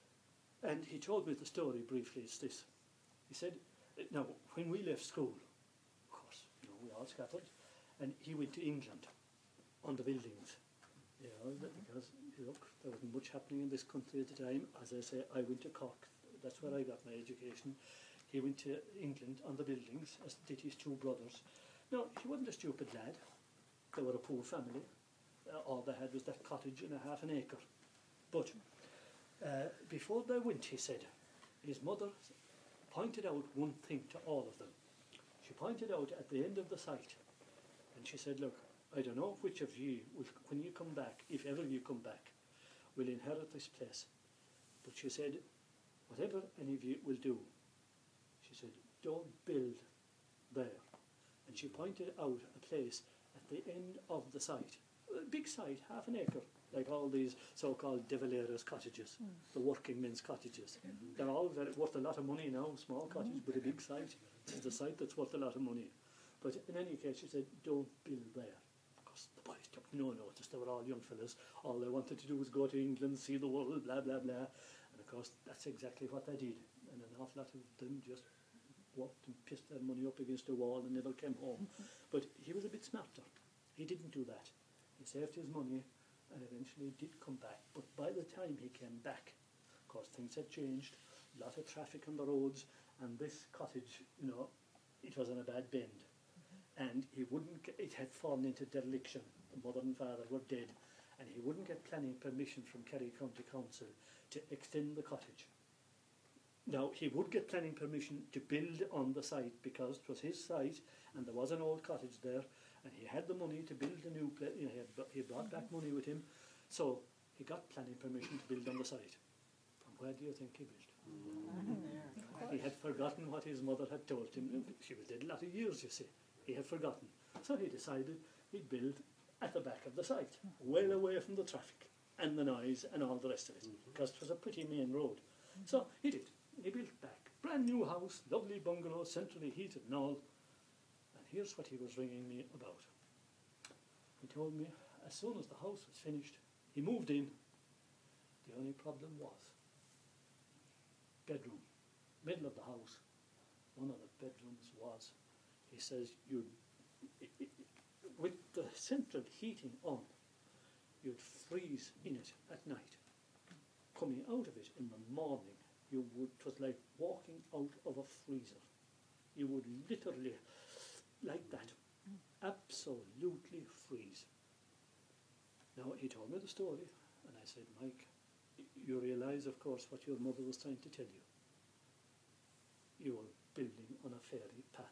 A: and he told me the story briefly, it's this. He said, now, when we left school, of course, you know, we all scattered, and he went to England on the buildings, you know, because, look, there wasn't much happening in this country at the time. As I say, I went to Cork, that's where I got my education. He went to England on the buildings, as did his two brothers. Now, he wasn't a stupid lad. They were a poor family. Uh, all they had was that cottage and a half an acre. But uh, before they went, he said, his mother pointed out one thing to all of them. She pointed out at the end of the site, and she said, look, I don't know which of you, will, when you come back, if ever you come back, will inherit this place. But she said, whatever any of you will do, she said, don't build there. And she pointed out a place at the end of the site, a big site, half an acre, like all these so-called De Valera's cottages, mm. the working men's cottages. Mm-hmm. They're all very, worth a lot of money now, small cottage, mm-hmm. but a big site. It's the site that's worth a lot of money. But in any case, she said, don't build there. The boys took no notice. They were all young fellas. All they wanted to do was go to England, see the world, blah, blah, blah. And of course, that's exactly what they did. And an awful lot of them just walked and pissed their money up against the wall and never came home. But he was a bit smarter. He didn't do that. He saved his money and eventually did come back. But by the time he came back, of course, things had changed. A lot of traffic on the roads. And this cottage, you know, it was in a bad bend. And he wouldn't get, it had fallen into dereliction. The mother and father were dead, and he wouldn't get planning permission from Kerry County Council to extend the cottage. Now, he would get planning permission to build on the site because it was his site, and there was an old cottage there, and he had the money to build a new place. You know, he, had, he brought back money with him, so he got planning permission to build on the site. And where do you think he built? Mm-hmm. He had forgotten what his mother had told him. She was dead a lot of years, you see. He had forgotten. So he decided he'd build at the back of the site, well away from the traffic and the noise and all the rest of it, mm-hmm. because it was a pretty main road. Mm-hmm. So he did. He built back. Brand new house, lovely bungalow, centrally heated and all. And here's what he was ringing me about. He told me as soon as the house was finished, he moved in. The only problem was bedroom, middle of the house. One of the bedrooms was, he says, you, with the central heating on, you'd freeze in it at night. Coming out of it in the morning, you would, it was like walking out of a freezer. You would literally, like that, absolutely freeze. Now, he told me the story, and I said, Mike, you realise, of course, what your mother was trying to tell you. You were building on a fairy path.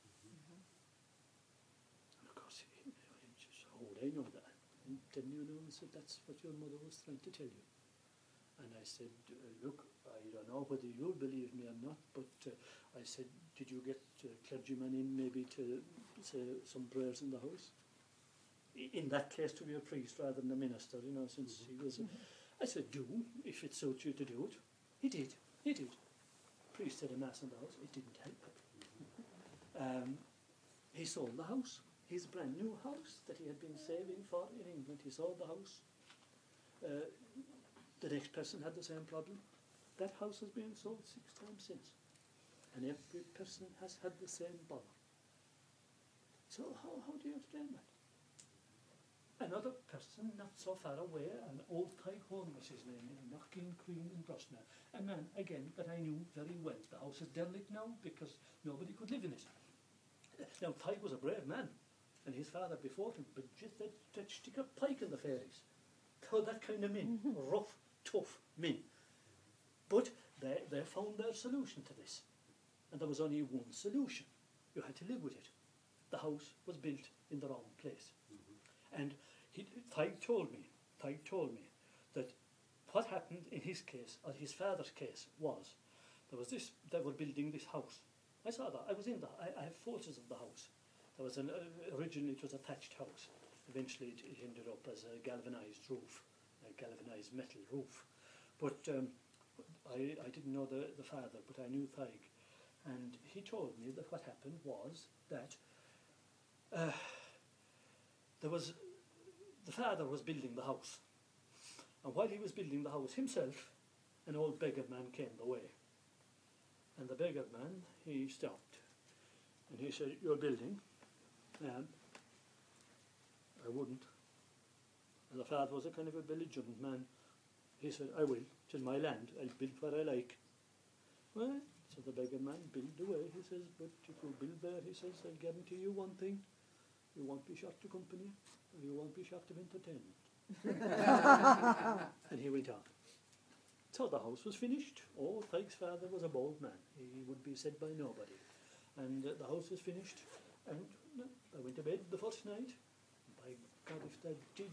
A: I know that. And then you know, so that's what your mother was trying to tell you. And I said, uh, look, I don't know whether you'll believe me or not, but uh, I said, did you get uh, clergyman in maybe to say some prayers in the house? I, in that case, to be a priest rather than a minister, you know, since he was. A, I said, do, if it suits you to do it. He did, he did. Priest said a mass in the house, it didn't help. Um, he sold the house. His brand new house that he had been saving for in England, he sold the house. Uh, the next person had the same problem. That house has been sold six times since. And every person has had the same bother. So how, how do you explain that? Another person not so far away, an old Tycoon was his name, in Knockeen Cream in Brosna. A man, again, that I knew very well. The house is derelict now because nobody could live in it. Now, Tyke was a brave man. And his father before him, but just that, that stick a pike in the fairies. So that kind of men, rough, tough men. But they, they found their solution to this. And there was only one solution. You had to live with it. The house was built in the wrong place. Mm-hmm. And he, Tyke told me, Tyke told me that what happened in his case, or his father's case, was there was this, they were building this house. I saw that, I was in the, I, I have photos of the house. There was an, uh, originally it was a thatched house. eventually it, it ended up as a galvanised roof, a galvanised metal roof. But um, I, I didn't know the, the father, but I knew Thaig. And he told me that what happened was that uh, there was, the father was building the house. And while he was building the house himself, an old beggar man came the way. And the beggar man, he stopped. And he said, "You're building?" Um, I wouldn't. And the father was a kind of a belligerent man. He said, "I will. It is my land. I'll build what I like." Well, so the beggar man built away. He says, "But if you build there," he says, "I'll guarantee you one thing. You won't be shot to company, and you won't be shot of entertainment." And he went on. So the house was finished. Oh, Thaig's father was a bold man. He would be said by nobody. And uh, the house was finished. And uh, I went to bed the first night. By God, if they did,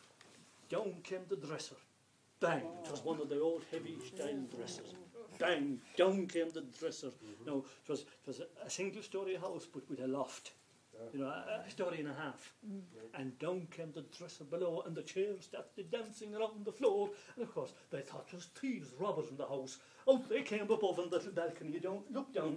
A: down came the dresser. Bang! It was one of the old heavy style dressers. Bang! Down came the dresser. Mm-hmm. No, it was, it was a, a single story house, but with a loft. You know, a, a story and a half. Mm. And down came the dresser below, and the chairs started dancing around the floor. And of course, they thought it was thieves, robbers in the house. Out they came above on the balcony. You don't look down.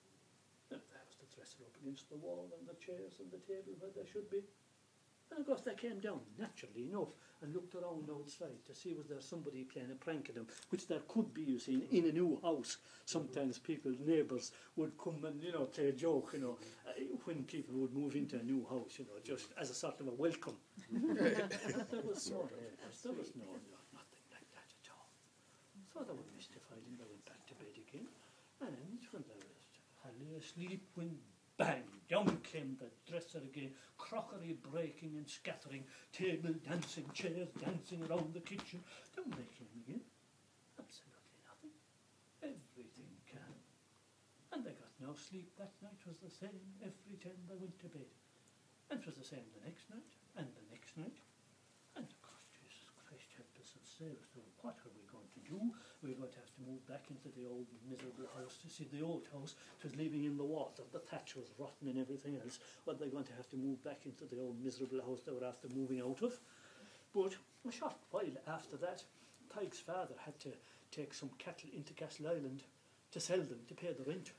A: And there was the dresser up against the wall, and the chairs and the table where they should be. And of course, they came down, naturally enough, and looked around outside to see was there somebody playing a prank at them, which there could be, you see, in a new house. Sometimes people, neighbours, would come and, you know, play a joke, you know, uh, when people would move into a new house, you know, just as a sort of a welcome. But there was no neighbours, there was no, no, nothing like that at all. So they were mystified and they went back to bed again. And when they were hardly asleep, when bang, down came the dresser again, crockery breaking and scattering, table dancing, chairs dancing around the kitchen. Down they came again. Absolutely nothing. Everything calm. And they got no sleep. That night was the same every time they went to bed. And it was the same the next night, and the next night. And of course, Jesus Christ, help us and save us. So what are we going to do? We're going to have to move back into the old miserable house. To see the old house, it was living in the water. The thatch was rotten and everything else. Well, they're going to have to move back into the old miserable house they were after moving out of. But a short while after that, Thaig's father had to take some cattle into Castle Island to sell them, to pay the rent.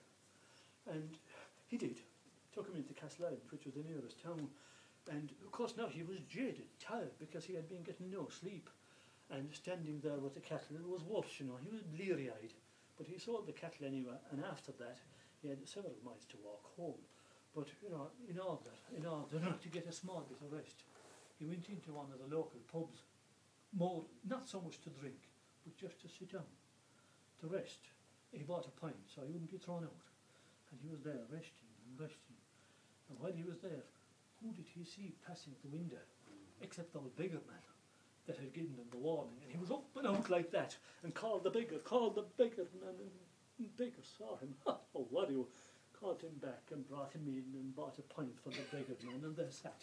A: And he did. Took him into Castle Island, which was the nearest town. And of course now he was jaded, tired, because he had been getting no sleep. And standing there with the cattle, it was worse, you know, he was bleary-eyed. But he sold the cattle anyway, and after that, he had several miles to walk home. But, you know, in order, in order to get a small bit of rest, he went into one of the local pubs, more, not so much to drink, but just to sit down, to rest. He bought a pint, so he wouldn't be thrown out. And he was there, resting and resting. And while he was there, who did he see passing the window, except the old beggar man that had given him the warning? And he was up and out like that, and called the beggar, called the beggar, and, and, and the beggar saw him. Oh, what do you? Caught him back and brought him in and bought a pint for the beggar man, and they sat.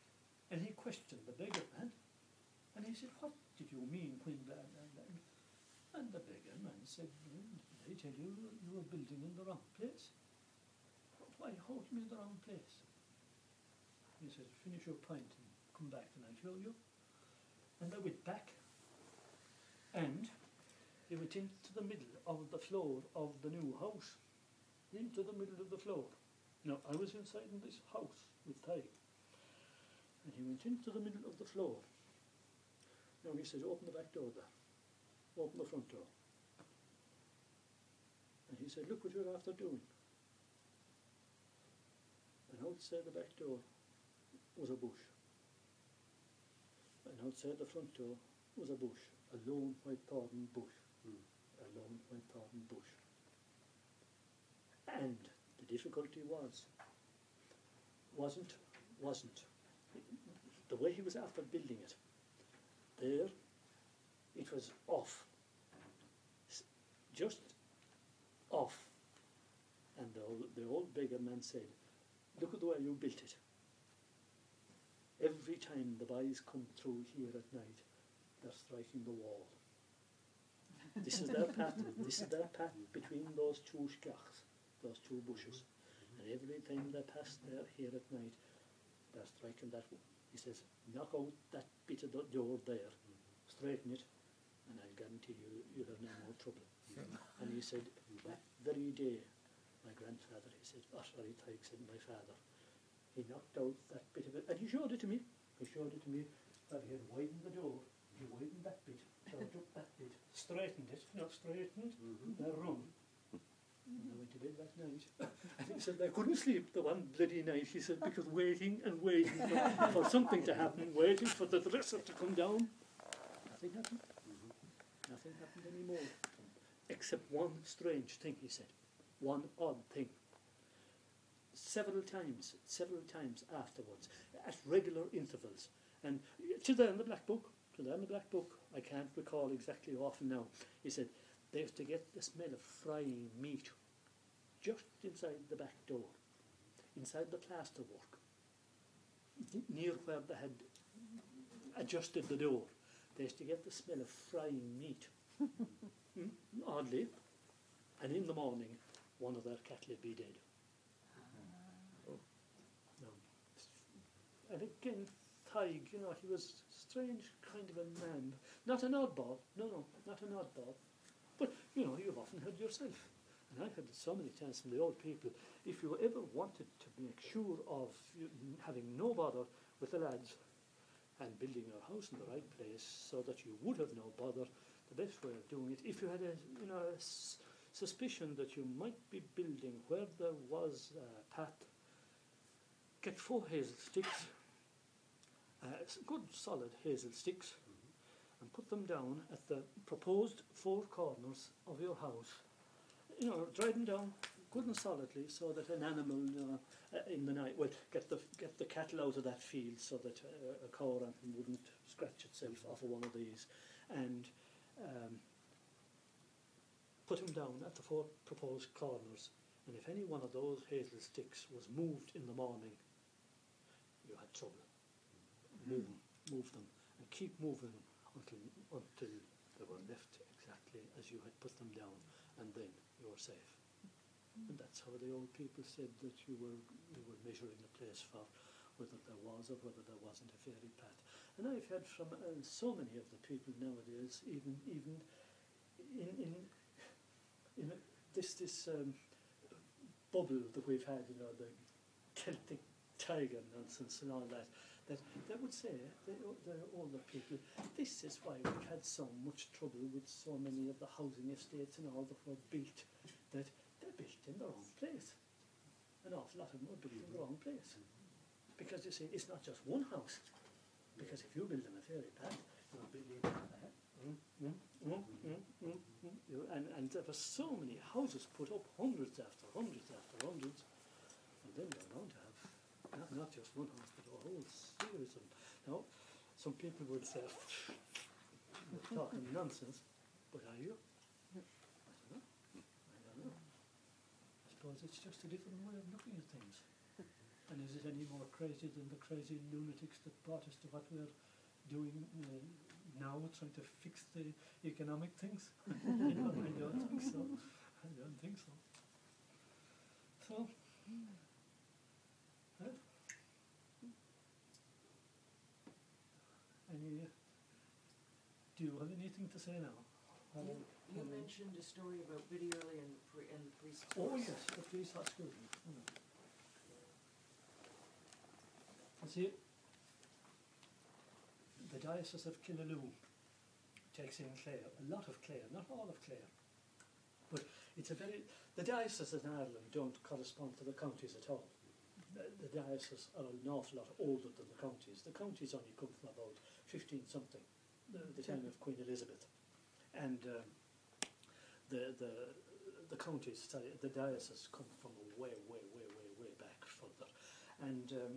A: And he questioned the beggar man, and he said, "What did you mean when that and that?" And the beggar man said, "Well, they tell you you were building in the wrong place." "Why, how do you mean the wrong place?" He said, "Finish your pint and come back and I'll show you." And they went back, and they went into the middle of the floor of the new house, into the middle of the floor. Now, I was inside in this house with Thaig, and he went into the middle of the floor. Now he said, "Open the back door there, open the front door." And he said, "Look what you're after doing." And outside the back door was a bush. And outside the front door was a bush, a lone white thorn bush, mm. a lone white thorn bush. And the difficulty was, wasn't, wasn't, the way he was after building it, there, it was off, just off. And the old, the old beggar man said, "Look at the way you built it. Every time the boys come through here at night, they're striking the wall. This is their pattern. This is their pattern between those two skachs, those two bushes. And every time they pass there here at night, they're striking that He says, knock out that bit of the door there, straighten it, and I guarantee you, you'll have no more trouble. And he said, that very day, my grandfather, he said, oh, sorry, Tyke, said my father, he knocked out that bit of it, and he showed it to me. He showed it to me that he had widened the door, he widened that bit, showed up that bit, straightened it, you know, straightened, mm-hmm. the run. And I went to bed that night. And he said, I couldn't sleep the one bloody night, he said, because waiting and waiting for, for something to happen, waiting for the dresser to come down. Nothing happened. Mm-hmm. Nothing happened anymore. Except one strange thing, he said. One odd thing. Several times, several times afterwards, at regular intervals. And to there in the black book, to there in the black book, I can't recall exactly how often now, he said, they used to get the smell of frying meat just inside the back door, inside the plaster work, near where they had adjusted the door. They used to get the smell of frying meat, mm, oddly, and in the morning, one of their cattle would be dead. Oh. No. And again, Tig, you know, he was a strange kind of a man. Not an oddball, no, no, not an oddball. But, you know, you've often heard yourself, and I've heard it so many times from the old people, if you ever wanted to make sure of you, having no bother with the lads and building your house in the right place so that you would have no bother, the best way of doing it, if you had a, you know, a s suspicion that you might be building where there was a path, get four hazel sticks, uh, good solid hazel sticks, and put them down at the proposed four corners of your house. You know, drive them down good and solidly so that an animal, you know, uh, in the night, well, get the get the cattle out of that field so that uh, a cow or anything wouldn't scratch itself off of one of these, and um, put them down at the four proposed corners. And if any one of those hazel sticks was moved in the morning, you had trouble. Move them, move them, and keep moving them until until they were left exactly as you had put them down, and then you were safe. And that's how the old people said that you were you were measuring the place for whether there was or whether there wasn't a fairy path. And I've heard from uh, so many of the people nowadays, even even in in in a, this this um, bubble that we've had, you know, the Celtic tiger nonsense and all that. That they would say, the, the older people, this is why we've had so much trouble with so many of the housing estates and all that were built, that they're built in the wrong place. An awful lot of them were built in the wrong place. Because you see, it's not just one house. Because if you build them a fairy path, you're building uh, mm, mm, mm, mm, mm, mm, you, and, and there were so many houses put up, hundreds after hundreds after hundreds, and then you're bound to have Not, not just one house, but a whole series of them. Now, some people would say, you're talking nonsense, but are you? I don't know. I don't know. I suppose it's just a different way of looking at things. And is it any more crazy than the crazy lunatics that brought us to what we're doing uh, now, trying to fix the economic things? I don't, I don't think so. I don't think so. So, huh? Any, do you have anything to say now?
B: You, you mentioned a story about Biddy Early and, and the police.
A: Oh yes, the police hot school. Mm. You see, the Diocese of Killaloe takes in Clare, a lot of Clare, not all of Clare, but it's a very, the dioceses in Ireland don't correspond to the counties at all. The, the dioceses are an awful lot older than the counties. The counties only come from about fifteen something, the, the time of Queen Elizabeth. And um, the, the, the counties, sorry, the dioceses come from way, way, way, way, way back further. And um,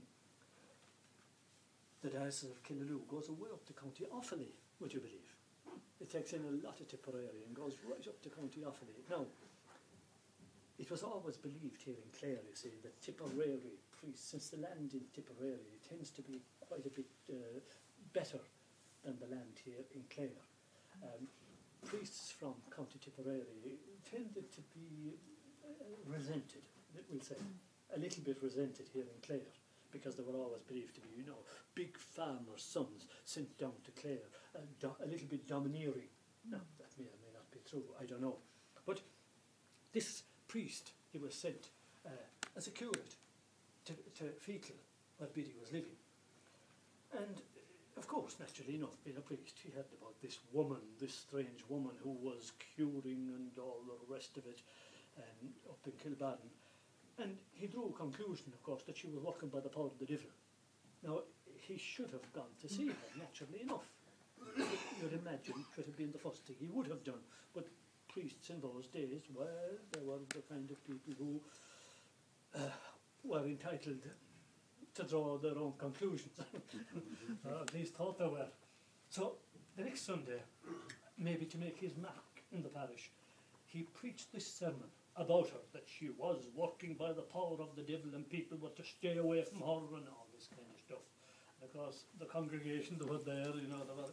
A: the Diocese of Killaloe goes away up to County Offaly, would you believe? It takes in a lot of Tipperary and goes right up to County Offaly. Now, it was always believed here in Clare, you see, that Tipperary priests, since the land in Tipperary tends to be quite a bit uh, better than the land here in Clare. Um, priests from County Tipperary tended to be uh, resented, we'll say, a little bit resented here in Clare, because they were always believed to be, you know, big farmers' sons sent down to Clare, uh, do- a little bit domineering. Now, that may or may not be true, I don't know. But this priest, he was sent uh, as a curate to, to Fecal, where Biddy was living. And, uh, of course, naturally enough, being a priest, he heard about this woman, this strange woman who was curing and all the rest of it um, up in Kilbarron. And he drew a conclusion, of course, that she was working by the power of the devil. Now, he should have gone to see her, naturally enough. You'd imagine it should have been the first thing he would have done. But priests in those days, well, they were the kind of people who uh, were entitled to draw their own conclusions. Or at least thought they were. So, the next Sunday, maybe to make his mark in the parish, he preached this sermon about her, that she was working by the power of the devil and people were to stay away from her and all this kind of stuff. And of course, the congregation that were there, you know, they were...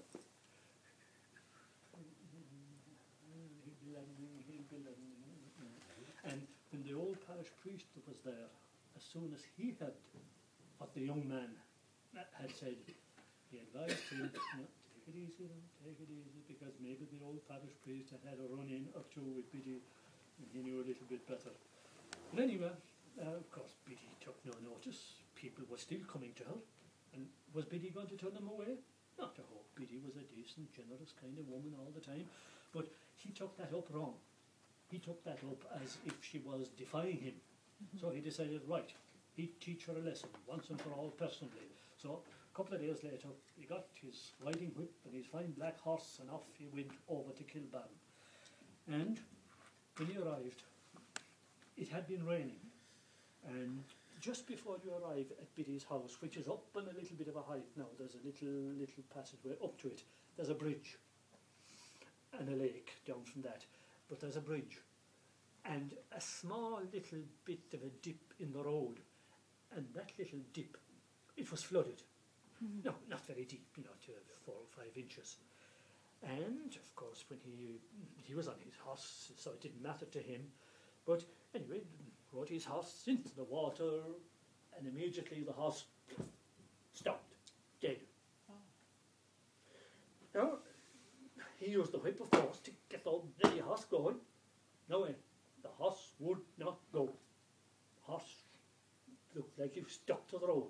A: And when the old parish priest that was there, as soon as he heard what the young man had said, he advised him, you know, take it easy, take it easy, because maybe the old parish priest had had a run-in or two with Biddy, and he knew a little bit better. But anyway, uh, of course, Biddy took no notice. People were still coming to her. And was Biddy going to turn them away? Not at all. Biddy was a decent, generous kind of woman all the time. But he took that up wrong. He took that up as if she was defying him. Mm-hmm. So he decided, right, he'd teach her a lesson once and for all personally. So a couple of days later, he got his riding whip and his fine black horse, and off he went over to Kilbarron. And when he arrived, it had been raining, and just before you arrive at Biddy's house, which is up on a little bit of a height now, there's a little little passageway up to it, there's a bridge and a lake down from that, but there's a bridge and a small little bit of a dip in the road, and that little dip, it was flooded. Mm-hmm. No, not very deep, you know, to four or five inches. And, of course, when he he was on his horse, so it didn't matter to him. But anyway, rode his horse into the water, and immediately the horse stopped, dead. Oh. Now, he used the whip, of course, to get the bloody horse going. No way, the horse would not go. The horse looked like he was stuck to the road.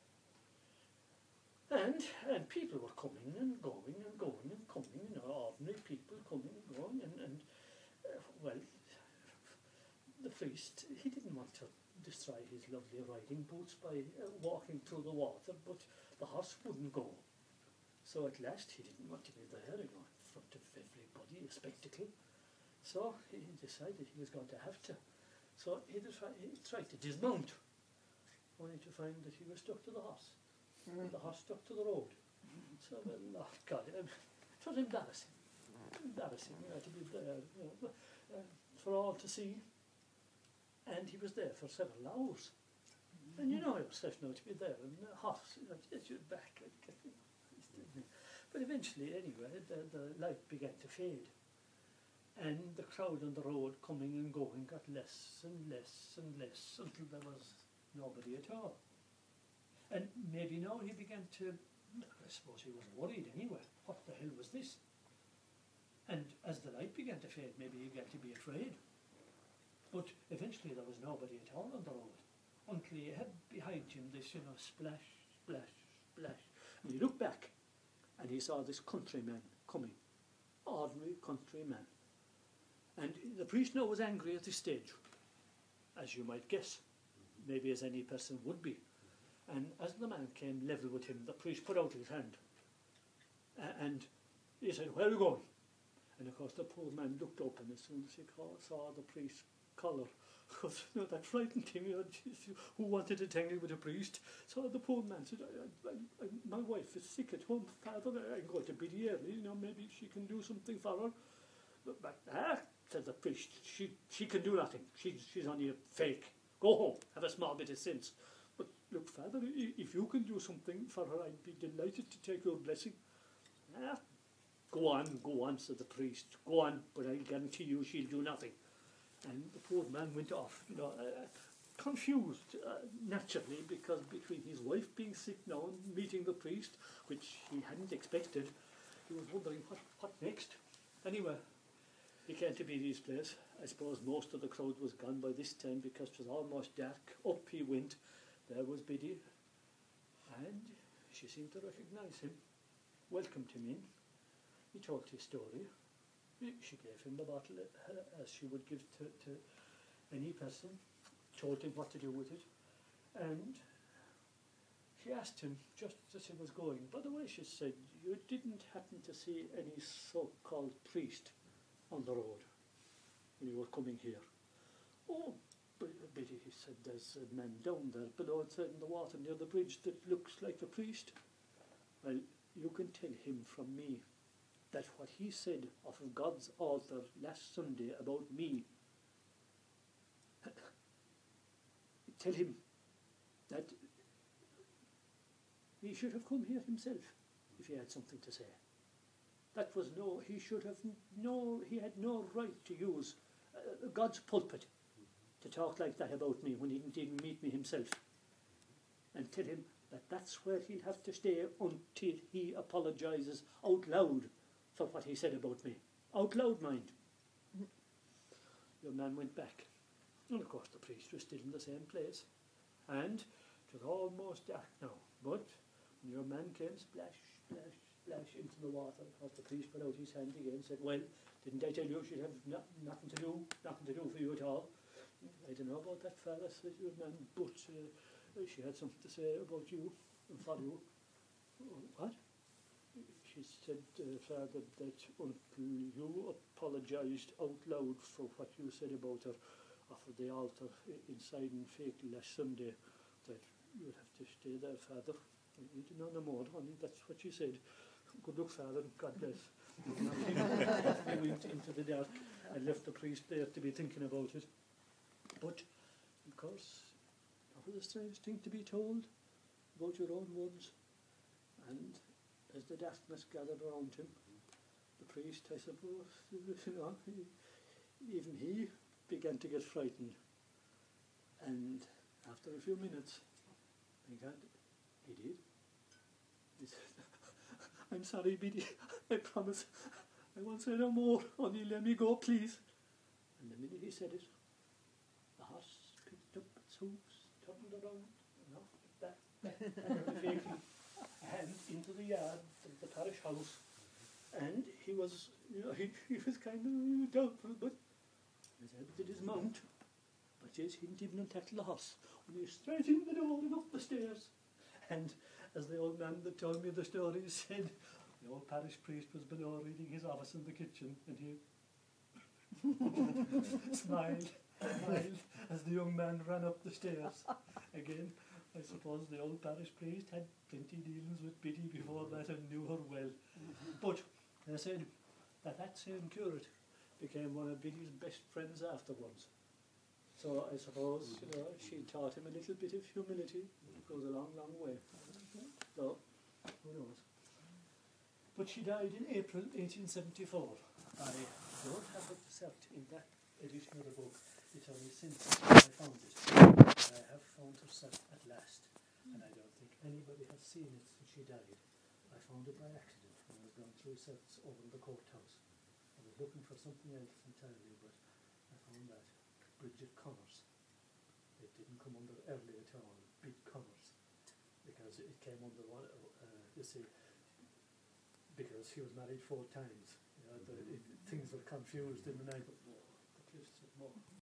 A: And, and people were coming and going and going and coming, you know, ordinary people coming and going, and, and uh, well, the priest, he didn't want to destroy his lovely riding boots by uh, walking through the water, but the horse wouldn't go. So at last he didn't want to be there, you know, in front of everybody, a spectacle. So he decided he was going to have to. So he, he tried to dismount, only to find that he was stuck to the horse. And the horse stuck to the road. So, well, oh God, it was embarrassing. Embarrassing, you know, to be there, you know, uh, for all to see. And he was there for several hours. And you know yourself now to be there, and the horse, you know, get your back. But eventually, anyway, the, the light began to fade. And the crowd on the road coming and going got less and less and less until there was nobody at all. And maybe now he began to, I suppose he was worried anyway, what the hell was this? And as the light began to fade, maybe he began to be afraid. But eventually there was nobody at all on the road, until he had behind him this, you know, splash, splash, splash. And he looked back, and he saw this countryman coming, ordinary countryman. And the priest now was angry at this stage, as you might guess, maybe as any person would be. And as the man came level with him, the priest put out his hand. Uh, and he said, "Where are you going?" And of course the poor man looked up, and as soon as he saw the priest's collar, because you know, that frightened him, you know, geez, who wanted to tangle with a priest? So the poor man said, I, I, I, "My wife is sick at home, Father, I'm going to Biddy early, you know, maybe she can do something for her." But, but ah, said the priest, she, she can do nothing. She, she's only a fake. Go home, have a small bit of sense. But look, Father, if you can do something for her, I'd be delighted to take your blessing. Ah, go on, go on, said the priest. Go on, but I guarantee you she'll do nothing. And the poor man went off, you know, uh,
C: confused, uh, naturally, because between his wife being sick now and meeting the priest, which he hadn't expected, he was wondering what, what next. Anyway, he came to Biddy's place. I suppose most of the crowd was gone by this time because it was almost dark. Up he went. There was Biddy. And she seemed to recognise him, welcomed him in. He told his story. She gave him the bottle uh, as she would give to, to any person, told him what to do with it. And she asked him, just as he was going, by the way, she said, you didn't happen to see any so-called priest on the road when you were coming here? Oh, Biddy, he said, there's a man down there below in the water near the bridge that looks like a priest. Well, you can tell him from me that what he said off of God's altar last Sunday about me, tell him that he should have come here himself if he had something to say. That was no, he should have no, he had no right to use uh, God's pulpit to talk like that about me when he didn't even meet me himself. And tell him that that's where he'll have to stay until he apologises out loud for what he said about me. Out loud, mind. Your man went back. And of course the priest was still in the same place. And it was almost dark now. But when your man came splash, splash, splash into the water, of course the priest put out his hand again and said, well, didn't I tell you she'd have no, nothing to do, nothing to do for you at all? I don't know about that fella, said your man, but uh, she had something to say about you and for you. What? She said, uh, Father, that until you apologised out loud for what you said about her off of the altar inside in Fake last Sunday, that you'd have to stay there, Father. You didn't know no more, honey, that's what she said. Good luck, Father, God bless. We went into the dark and left the priest there to be thinking about it. But, of course, that was a strange thing to be told about your own ones. And as the darkness gathered around him, the priest, I suppose, you know, he, even he began to get frightened. And after a few minutes, thank God, he did. He said, I'm sorry, Biddy, I promise, I won't say no more, only let me go, please. And the minute he said it, the horse picked up its hooves, turned around, and off it back, and into the yard of the parish house. And he was, you know, he, he was kind of doubtful, but he was able to dismount. But yes, he didn't even tackle the horse. When he was straight in the door and up the stairs. And as the old man that told me the story said, the old parish priest was below reading his office in the kitchen, and he smiled, smiled as the young man ran up the stairs. Again, I suppose the old parish priest had plenty dealings with Biddy before that and knew her well. But they said that that same curate became one of Biddy's best friends afterwards. So I suppose, you know, she taught him a little bit of humility. It goes a long, long way. So, who knows? But she died in April eighteen seventy-four. I don't have it cert in that edition of the book. It's only since I found it. I have found her cert at last, and I don't think anybody has seen it since she died. I found it by accident when I was going through certs over in the courthouse. I was looking for something else entirely, but I found that. Bridget Connors. It didn't come under early at all, Big Connors, because it came under one, uh, you see, because she was married four times. You know, the, it, things were confused in the night, but more, the cliffs of more.